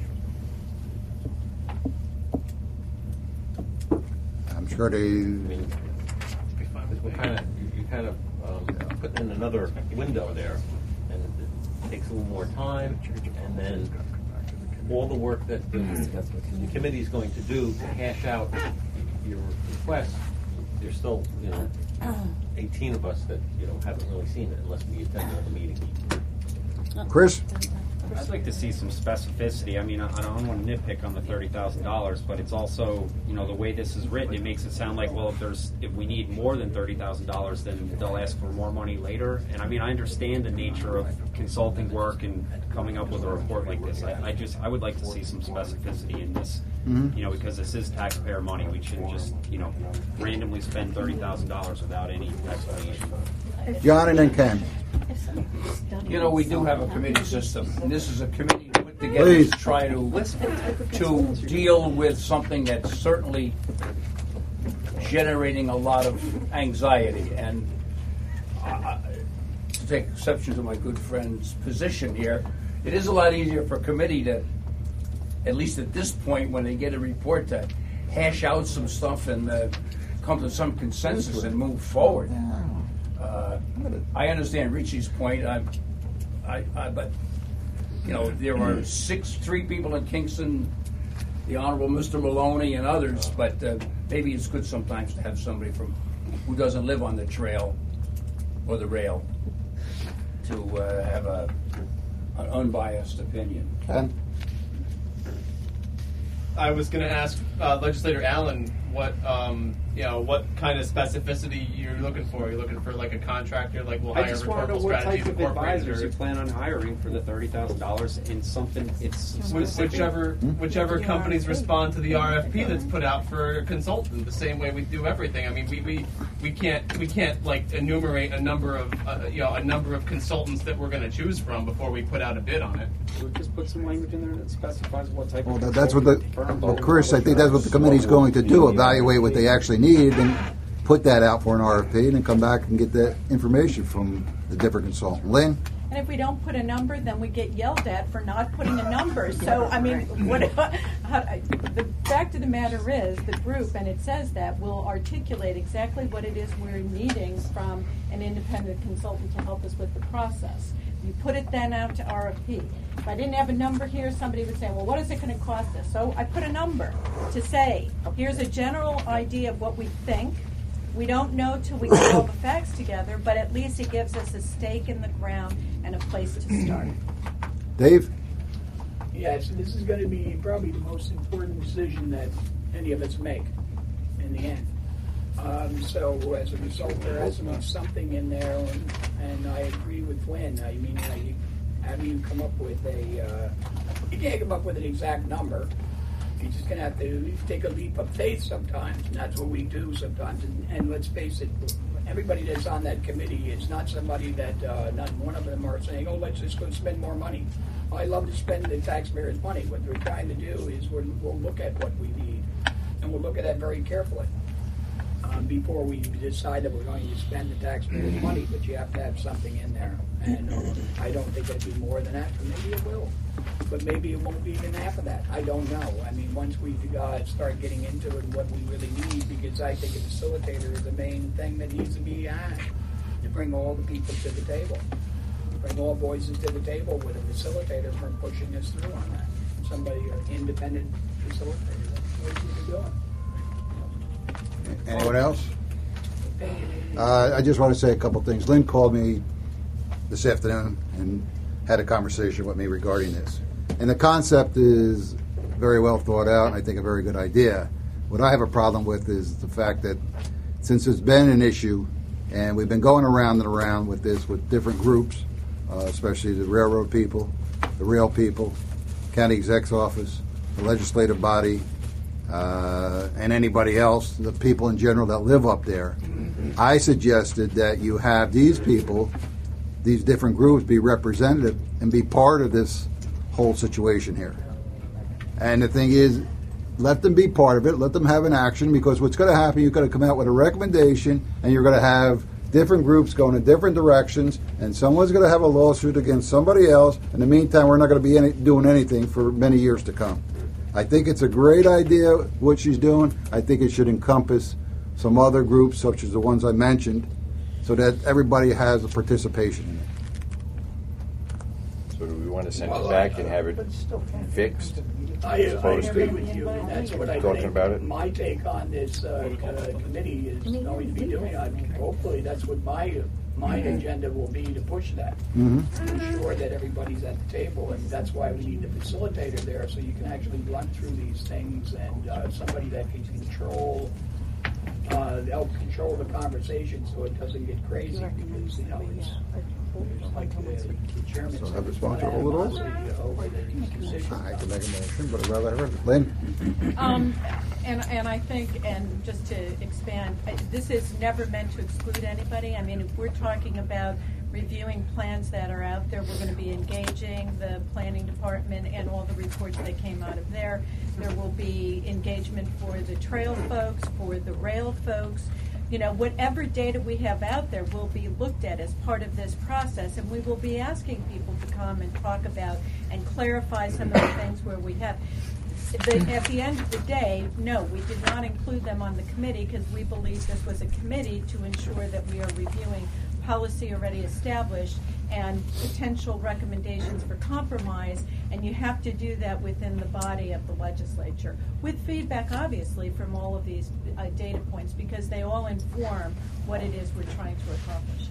I'm sure they. I mean, we're kind of, you kind of um, put in another window there, and it takes a little more time, and then all the work that the, the committee is going to do to hash out your request, there's still, you know, eighteen of us that, you know, haven't really seen it unless we attend all the meetings. Chris? I'd like to see some specificity. I mean, I, I don't want to nitpick on the thirty thousand dollars, but it's also, you know, the way this is written, it makes it sound like, well, if there's if we need more than thirty thousand dollars, then they'll ask for more money later. And I mean, I understand the nature of consulting work and coming up with a report like this. I, I just I would like to see some specificity in this. Mhm. You know, because this is taxpayer money. We shouldn't just, you know, randomly spend thirty thousand dollars without any explanation. John and then Ken. You know, we do have a committee system, and this is a committee put together Please. to try to to deal with something that's certainly generating a lot of anxiety. And uh, to take exception to my good friend's position here, it is a lot easier for a committee to, at least at this point, when they get a report, to hash out some stuff and uh, come to some consensus and move forward. Uh, I understand Richie's point, I, I, I, but you know there are six, three people in Kingston, the Honorable Mister Maloney and others. But uh, maybe it's good sometimes to have somebody from who doesn't live on the trail or the rail to uh, have a an unbiased opinion. Ken? I was going to ask uh, Legislator Allen what um, you know, what kind of specificity you're looking for. You're looking for like a contractor, like we'll I hire just want to know rhetorical what strategies type of incorporated, advisors or- you plan on hiring for the thirty thousand dollars in something it's Wh- specific. Whichever whichever companies respond to the R F P that's put out for a consultant, the same way we do everything. I mean, we, we, we can't we can't like enumerate a number of uh, you know a number of consultants that we're going to choose from before we put out a bid on it. We'll just put some language in there that specifies what type Well, of that- that's what the, firm. well, Chris, I think that's what the committee's going to do, evaluate what they actually need and put that out for an R F P and then come back and get that information from the different consultant. Lynn? And if we don't put a number, then we get yelled at for not putting a number. So, I mean, what, how, the fact of the matter is, the group, and it says that, will articulate exactly what it is we're needing from an independent consultant to help us with the process. You put it then out to R F P. If I didn't have a number here, somebody would say, well, what is it going to cost us? So I put a number to say, here's a general idea of what we think. We don't know till we get all the facts together, but at least it gives us a stake in the ground and a place to start. Dave? Yes, this is going to be probably the most important decision that any of us make in the end. Um, so as a result, there has to be something in there, and, and I agree with Lynn. I mean, I, how do you come up with a? Uh, you can't come up with an exact number. You're just going to have to take a leap of faith sometimes, and that's what we do sometimes. And, and let's face it, everybody that's on that committee is not somebody that, uh, not one of them are saying, oh, let's just go spend more money. I love to spend the taxpayers' money. What we're trying to do is we're, we'll look at what we need, and we'll look at that very carefully um, before we decide that we're going to spend the taxpayers' money, but you have to have something in there. And uh, I don't think it'll be more than that, but maybe it will. But maybe it won't be even half of that. I don't know. I mean, once we uh, start getting into it and what we really need, because I think a facilitator is the main thing that needs to be had to bring all the people to the table. Bring all voices to the table with a facilitator from pushing us through on that. Somebody, an independent facilitator. That's what we should be doing. Anyone else? Uh, I just want to say a couple things. Lynn called me this afternoon and had a conversation with me regarding this. And the concept is very well thought out, and I think a very good idea. What I have a problem with is the fact that since it's been an issue, and we've been going around and around with this with different groups, uh, especially the railroad people, the rail people, county exec's office, the legislative body, uh, and anybody else, the people in general that live up there, I suggested that you have these people, these different groups, be representative and be part of this whole situation here. And the thing is, let them be part of it, let them have an action, because what's going to happen, you're going to come out with a recommendation, and you're going to have different groups going in different directions, and someone's going to have a lawsuit against somebody else. In the meantime, we're not going to be any, doing anything for many years to come. I think it's a great idea what she's doing. I think it should encompass some other groups, such as the ones I mentioned, so that everybody has a participation in it. So do we want to send it back and have it fixed? I, as I opposed agree to with you, and that's what I talking think about it? my take on this uh, uh, committee is going to be doing. I mean, hopefully that's what my my agenda will be, to push that. Mm-hmm. To ensure that everybody's at the table, and that's why we need the facilitator there, so you can actually run through these things, and uh, somebody that can control, uh, help control the conversation so it doesn't get crazy, because, you know, it's like the, the chairman So said, have the sponsor hold it over? over these decisions. I can make a motion, but I'd rather have it. Lynn? Um, and, and I think, and just to expand, I- this is never meant to exclude anybody. I mean, if we're talking about reviewing plans that are out there, we're going to be engaging the planning department and all the reports that came out of there. There will be engagement for the trail folks, for the rail folks. You know, whatever data we have out there will be looked at as part of this process, and we will be asking people to come and talk about and clarify some of the things where we have. The, at the end of the day, no, we did not include them on the committee because we believe this was a committee to ensure that we are reviewing policy already established and potential recommendations for compromise, and you have to do that within the body of the legislature, with feedback, obviously, from all of these uh, data points, because they all inform what it is we're trying to accomplish.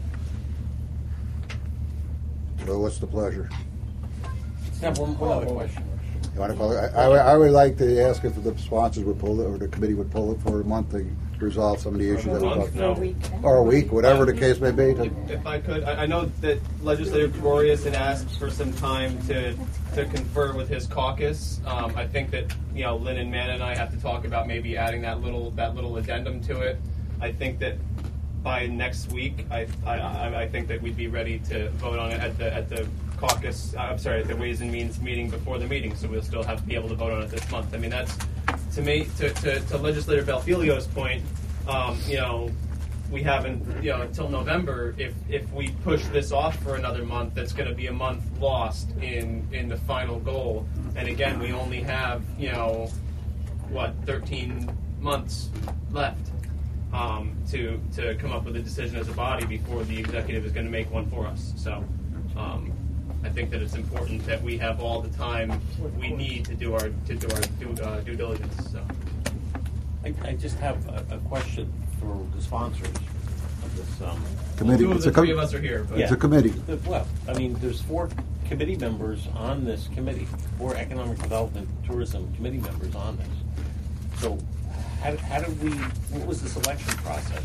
So what's the pleasure? I have one, one other question. You want to call it? I, I, would- I would like to ask if the sponsors would pull it, or the committee would pull it for a month to resolve some of the issues that we're month? talking No. about. Or a week, whatever the case may be. to- If I could, I, I know that Legislator Gregorius had asked for some time to to confer with his caucus. Um, I think that you know Lynn and Mann and I have to talk about maybe adding that little that little addendum to it. I think that by next week, I I, I I think that we'd be ready to vote on it at the at the caucus. Uh, I'm sorry, at the Ways and Means meeting before the meeting. So we'll still have to be able to vote on it this month. I mean, that's to me to to, to Legislator Belfilio's point. Um, you know. We haven't, you know, until November. If if we push this off for another month, that's going to be a month lost in in the final goal. And again, we only have, you know, what, thirteen months left um, to to come up with a decision as a body before the executive is going to make one for us. So um, I think that it's important that we have all the time we need to do our to do our due, uh, due diligence. So I, I just have a, a question for the sponsors of this. Um, Committee. Two of It's the a com- three of us are here. But It's a committee. The- Well, I mean, there's four committee members on this committee, four economic development tourism committee members on this. So how, how did we, what was the selection process?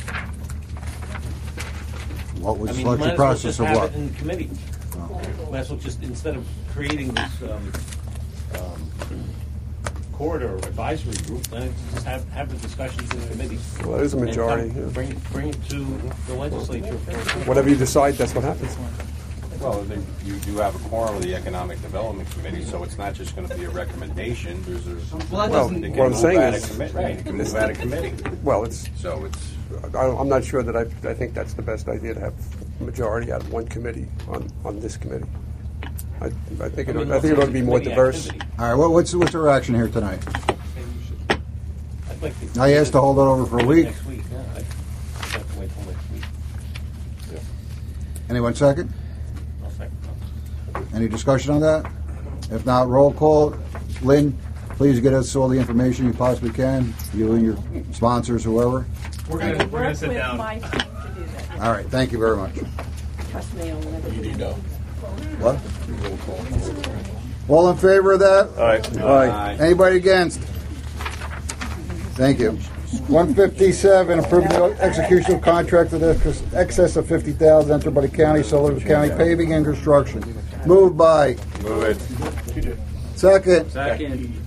What was I the mean, selection might as well process just of have what? it in committee. Might as well just, instead of creating this um, um, corridor advisory group, then just have, have the discussions in committee. Well, that is a And majority, come- yeah. Bring, it- bring it to the legislature. Whatever you decide, that's what happens. Well, then you do have a quorum of the Economic Development Committee, so it's not just going to be a recommendation. There's a, Well, that Well, doesn't. it can what I'm move saying out is- of committee. It can move out of committee. Well, it's, So it's, I- I'm not sure that I, I think that's the best idea to have a majority out of one committee on, on this committee. I, I think it, I mean, I think it ought to be more committee diverse. activity. All right, what, what's what's our action here tonight? I'd like to- I asked to hold it over for a week. Next week, yeah. I'd I'd have to wait till next week. Anyone second? I'll second that. Any discussion on that? If not, roll call. Lynn, please get us all the information you possibly can, you and your sponsors, whoever. We're I gonna can we're gonna work sit with down. my team to do that. All right, thank you very much. Trust me, I'll never do that. What? All in favor of that? Aye. Aye. Anybody against? Thank you. one fifty-seven, approving the execution of contract with ex- excess of fifty thousand entered by the county, Sullivan County Paving and Construction. Moved by. Move it. Second. Second.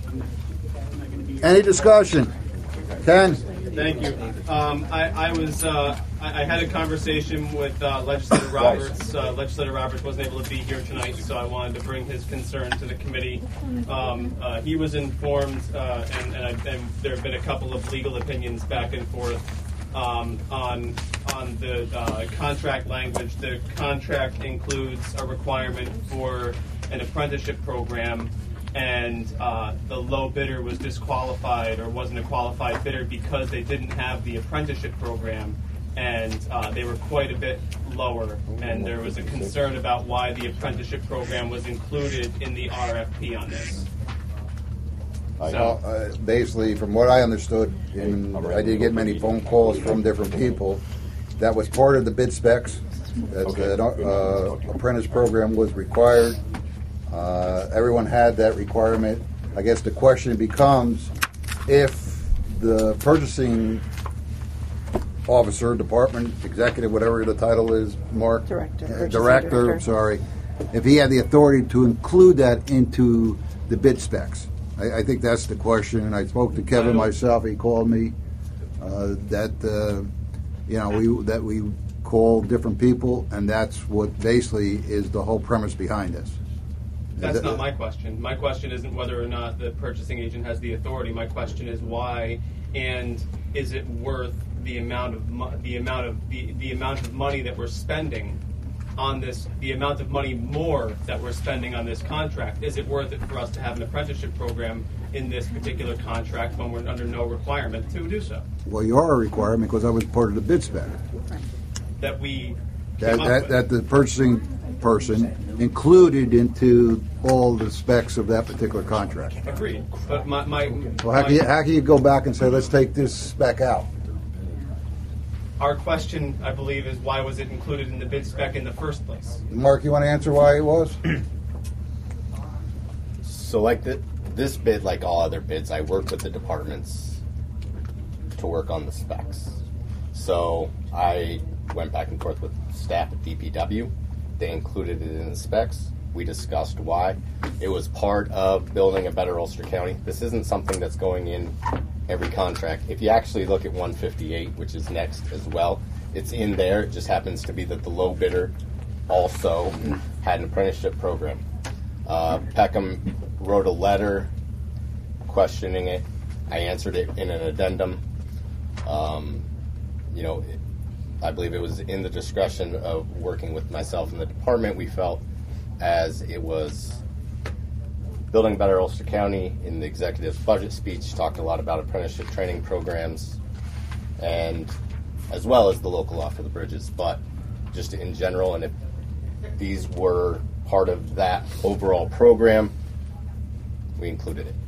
Any discussion? Ken? Thank you. Um, I, I was uh, I, I had a conversation with uh, Legislator Roberts. Uh, Legislator Roberts wasn't able to be here tonight, so I wanted to bring his concern to the committee. Um, uh, he was informed, uh, and, and, I, and there have been a couple of legal opinions back and forth um, on on the uh, contract language. The contract includes a requirement for an apprenticeship program. And uh, the low bidder was disqualified or wasn't a qualified bidder because they didn't have the apprenticeship program, and uh, they were quite a bit lower. And there was a concern about why the apprenticeship program was included in the R F P on this. I know, uh, basically, from what I understood, and I did get many phone calls from different people, that was part of the bid specs. That the uh, apprentice program was required. Uh, everyone had that requirement. I guess the question becomes if the purchasing officer, department, executive, whatever the title is, Mark? Director. Uh, Purchasing director, director. sorry. If he had the authority to include that into the bid specs. I, I think that's the question, and I spoke to Kevin myself. He called me uh, that, uh, you know, we that we call different people, and that's what basically is the whole premise behind this. That's not my question. My question isn't whether or not the purchasing agent has the authority. My question is why, and is it worth the amount of mo- the amount of the, the amount of money that we're spending on this, the amount of money more that we're spending on this contract? Is it worth it for us to have an apprenticeship program in this particular contract when we're under no requirement to do so? Well, you are a requirement because that was part of the bid spec. That we That, came up that, with. that the purchasing person included into all the specs of that particular contract. Agreed. But my, my, Well, how my can you, how can you go back and say, let's take this spec out? our question, I believe, is why was it included in the bid spec in the first place? Mark, you want to answer why it was? So like the, this bid, like all other bids, I work with the departments to work on the specs. So I went back and forth with staff at D P W. They included it in the specs. We discussed why. It was part of building a better Ulster County. This isn't something that's going in every contract. If you actually look at one fifty-eight, which is next as well, it's in there. It just happens to be that the low bidder also had an apprenticeship program. Uh, Peckham wrote a letter questioning it. I answered it in an addendum. Um, you know, it, I believe it was in the discretion of working with myself and the department. We felt as it was building better Ulster County. In the executive's budget speech, talked a lot about apprenticeship training programs, and as well as the local law for the bridges, but just in general. And if these were part of that overall program, we included it.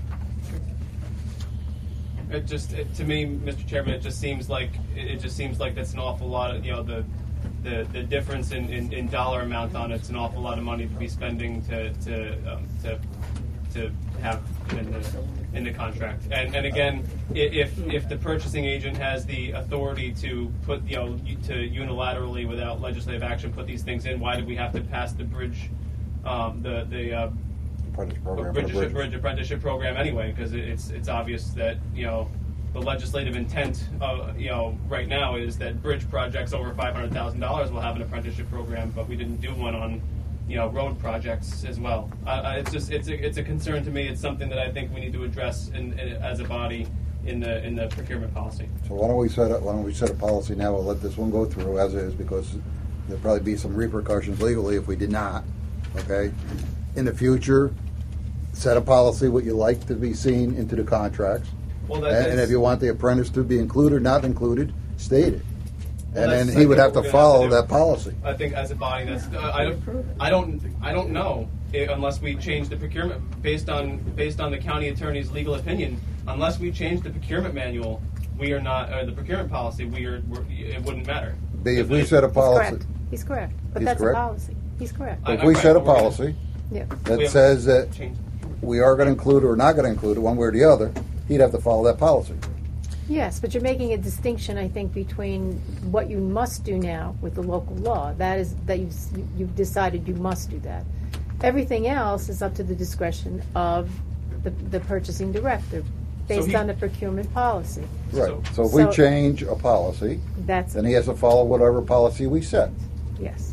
It just, it, to me, Mister Chairman, it just seems like it just seems like that's an awful lot of, you know, the the, the difference in, in, in dollar amount on it's an awful lot of money to be spending to to um, to to have in the in the contract. And and again, if if the purchasing agent has the authority to put, you know, to unilaterally without legislative action put these things in, why did we have to pass the bridge, um, the the uh, program, Bridge, bridge apprenticeship program anyway? Because it's it's obvious that, you know, the legislative intent, uh, you know, right now is that bridge projects over five hundred thousand dollars will have an apprenticeship program, but we didn't do one on, you know, road projects as well. Uh, it's just it's a, it's a concern to me. It's something that I think we need to address in, in, as a body in the in the procurement policy. So why don't we set a, why don't we set a policy now? We'll let this one go through as is, because there'll probably be some repercussions legally if we did not. Okay, in the future, set a policy what you like to be seen into the contracts. Well, that, and, and if you want the apprentice to be included or not included, state it. Well, and then he would have to follow have to that policy. I think as a body, that's uh, I don't I don't I don't know it, unless we change the procurement based on based on the county attorney's legal opinion. Unless we change the procurement manual, we are not uh, the procurement policy. We are we're, it wouldn't matter. B, if we set a policy, He's correct. He's correct. But He's that's correct? a policy. He's correct. if we set a policy Yeah. that says that we are going to include or not going to include it one way or the other, he'd have to follow that policy. Yes, but you're making a distinction, I think, between what you must do now with the local law. That is that you've you've decided you must do that. Everything else is up to the discretion of the, the purchasing director, based So he- on the procurement policy. Right. So if we So- change a policy, That's then he has to follow whatever policy we set. yes.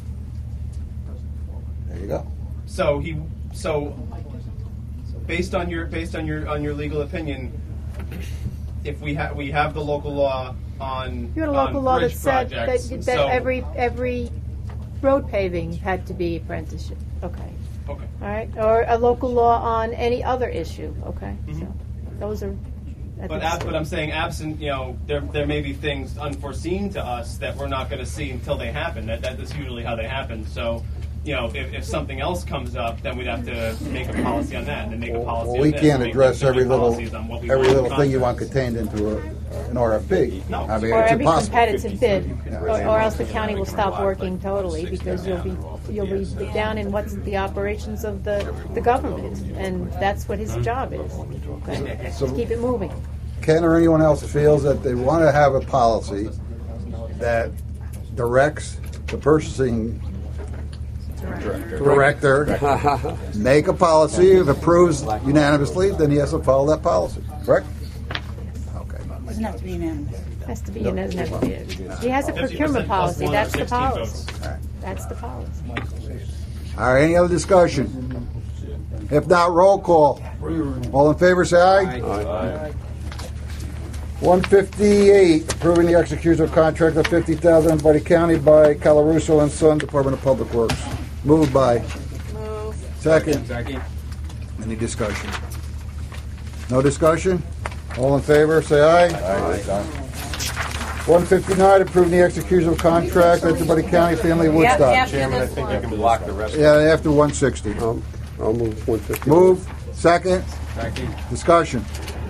There you go. So he so based on your based on your on your legal opinion, if we have we have the local law on You had a on local law that bridge said that, projects, that so- every every road paving had to be apprenticeship. Okay. Okay. All right. Or a local law on any other issue. Okay. Mhm. So those are. I But think- ab- but I'm saying absent, you know, there there may be things unforeseen to us that we're not going to see until they happen. That that is usually how they happen. So, you know, if, if something else comes up, then we'd have to make a policy on that, and then make a policy. Well, on we this, can't and make address every little policies on what we every want little in thing you want contracts. contained into a, an R F P. No. I mean, or it's every impossible. competitive bid, or, or else the county will stop working totally because you'll be you'll be down in what's the operations of the, the government, and that's what his job is. Okay? So- To keep it moving. Ken or anyone else feels that they want to have a policy that directs the purchasing director, make a policy, if approves unanimously, then he has to follow that policy, correct? Doesn't have to be unanimous. Has to be unanimous. He has a procurement policy. That's the policy. That's the policy. All right, any other discussion? If not, roll call. All in favor, say aye. Aye. one fifty-eight, approving the execution of contract of fifty thousand Buddy County by Calaruso and Son, Department of Public Works. Moved by. Move. Second. Second. Any discussion? No discussion? All in favor, say aye. Aye. one fifty-nine, approving the execution of contract at the Buddy County Family of Yep, Woodstock. after Chairman, I this think one. you can block the rest. Yeah, after one sixty. I'll, I'll move one fifty. Move. Second. Second. Discussion.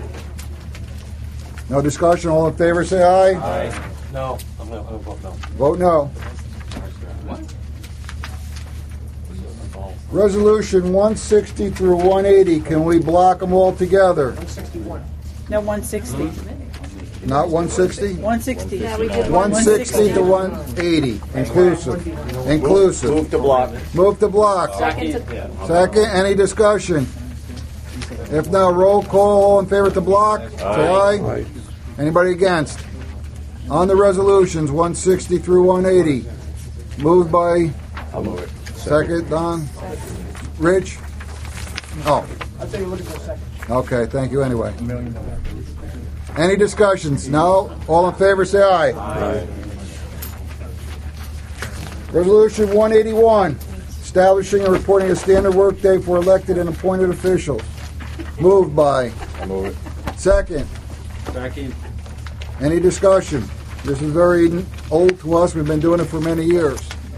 No discussion. All in favor, say aye. Aye. No, I'm going to vote no. Vote no. What? Resolution one sixty through one eighty, can we block them all together? one sixty-one. No, one sixty. Not one sixty? one sixty. Yeah, we did one sixty to one eighty, inclusive. Inclusive. Move to block. Move to block. Second. Second, any discussion? If not, roll call, all in favor to block? Say aye. Anybody against? On the resolutions, one sixty through one eighty. Moved by... I'll move it. Second, Don? Rich? Oh, I'll take a look at that second. okay, thank you anyway. Any discussions? No? All in favor, say aye. Aye. Resolution one eighty-one, establishing and reporting a standard workday for elected and appointed officials. Moved by... I'll move it. Second. Second. Any discussion? This is very old to us. We've been doing it for many years.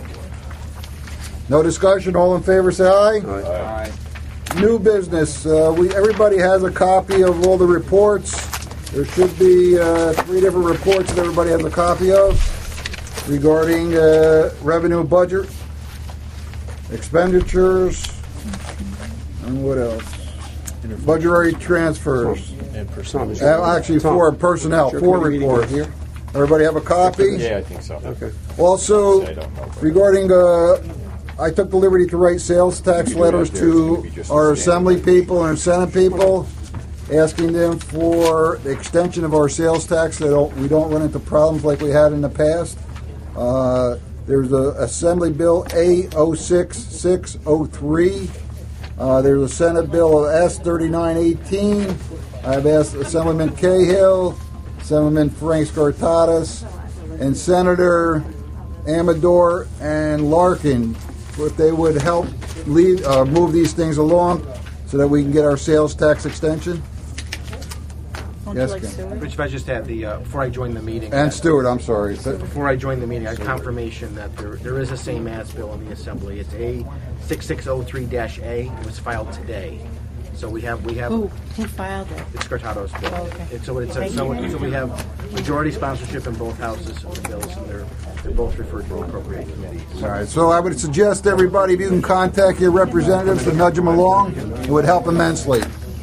No discussion? All in favor, say aye. Aye. New business. Uh, we everybody has a copy of all the reports. There should be uh, three different reports that everybody has a copy of regarding uh, revenue budget, expenditures, and what else? Budgetary transfers. And personnel. Uh, actually, four personnel, Sure, four committee meeting reports. here? Everybody have a copy? Yeah, I think so. Okay. Also, I don't know, but- regarding, uh, I took the liberty to write sales tax You do letters that there, it's gonna to be just our the same. assembly people and senate people, asking them for the extension of our sales tax so don't, we don't run into problems like we had in the past. Uh, there's a Assembly Bill A oh six six oh three. Uh, there's a Senate Bill S thirty-nine eighteen. I've asked Assemblyman Cahill, Assemblyman Frank Scartatas, and Senator Amador and Larkin if they would help lead, uh, move these things along so that we can get our sales tax extension. Yes, Ken. Rich, if I just had the, uh, before I joined the meeting. And uh, Stewart, I'm sorry. Before I joined the meeting, I had confirmation that there, there is a same as bill in the Assembly. It's A six six oh three dash A. It was filed today. So we have, we have. Who, who filed it? It's Scartato's bill. Oh, okay. It's, so, it's a, Thank so, you. so we have majority sponsorship in both houses of the bills, and they're, they're both referred to the appropriate committee. All right, so I would suggest everybody, if you can contact your representatives to nudge them along, it would help immensely.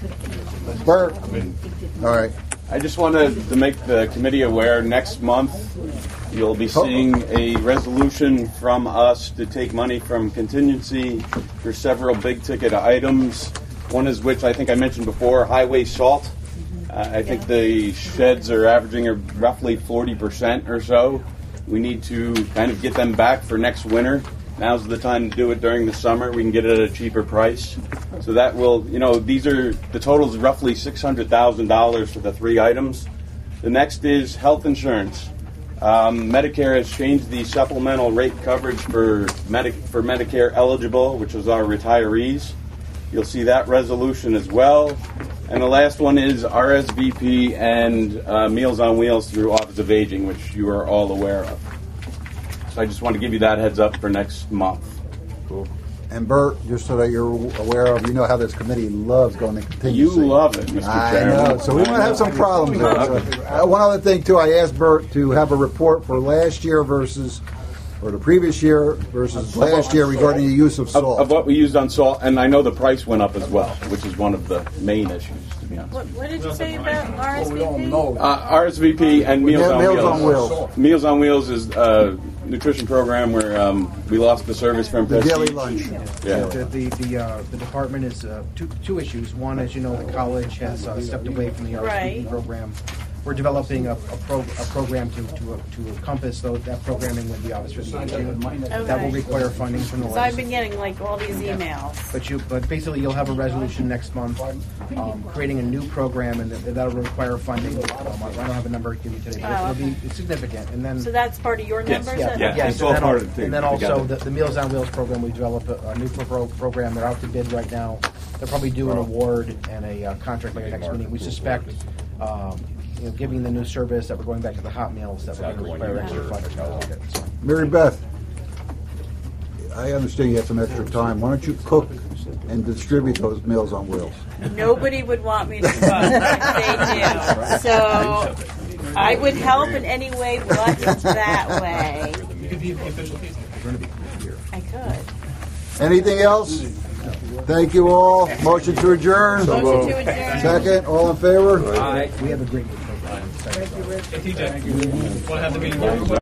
Bert? All right. I just wanted to make the committee aware, next month you'll be seeing a resolution from us to take money from contingency for several big ticket items. One is which I think I mentioned before, highway salt. Uh, I think the sheds are averaging a roughly forty percent or so. We need to kind of get them back for next winter. Now's the time to do it during the summer. We can get it at a cheaper price. So that will, you know, these are, the total is roughly six hundred thousand dollars for the three items. The next is health insurance. Um, Medicare has changed the supplemental rate coverage for, Medi- for Medicare eligible, which is our retirees. You'll see that resolution as well. And the last one is R S V P and uh, Meals on Wheels through Office of Aging, which you are all aware of. So I just want to give you that heads up for next month. Cool. And Bert, just so that you're aware of, you know how this committee loves going to contingency. You love it, Mister I Chairman. know, so we might have some problems there. So, uh, one other thing, too, I asked Bert to have a report for last year versus, or the previous year versus last year regarding the use of Of, salt. of what we used on salt, and I know the price went up as well, which is one of the main issues, to be honest. What, what did you say about R S V P? Uh, R S V P and Meals, Yeah, on, Meals Wheels. on Wheels. Meals on Wheels is a nutrition program where um, we lost the service from The Prestige. daily lunch. Yeah. The the the, uh, the department is uh, two two issues. One, as you know, the college has uh, stepped away from the R S V P Right. program. We're developing a, a, pro, a program to to, uh, to encompass those, that programming with the Office for the Aging. That will Okay. require funding from the So I've legislature. been getting like all these emails. But you, but basically, you'll have a resolution next month, um, creating a new program, and that, that'll require funding. Um, I don't have a number to give you today, but Oh, it'll be it's significant. And then, So that's part of your yes, numbers? yeah, then? yes, it's and all then, part al- of the thing and then also together. the, the Meals on Wheels program. We developed a, a new pro- program. They're out to bid right now. They'll probably do an award and a uh, contract by the next meeting. We suspect. Um, you know, given the new service that we're going back to the hot meals, that we're going to require extra funding. So. Mary Beth, I understand you have some extra time. Why don't you cook and distribute those Meals on Wheels? Nobody would want me to cook like they do. So I would help in any way but that way. You could be the official tasting. I could. Anything else? Thank you all. Motion to adjourn. Motion to adjourn. Second. All in favor? Aye. We have a great. Hey, T J, want to have the meeting?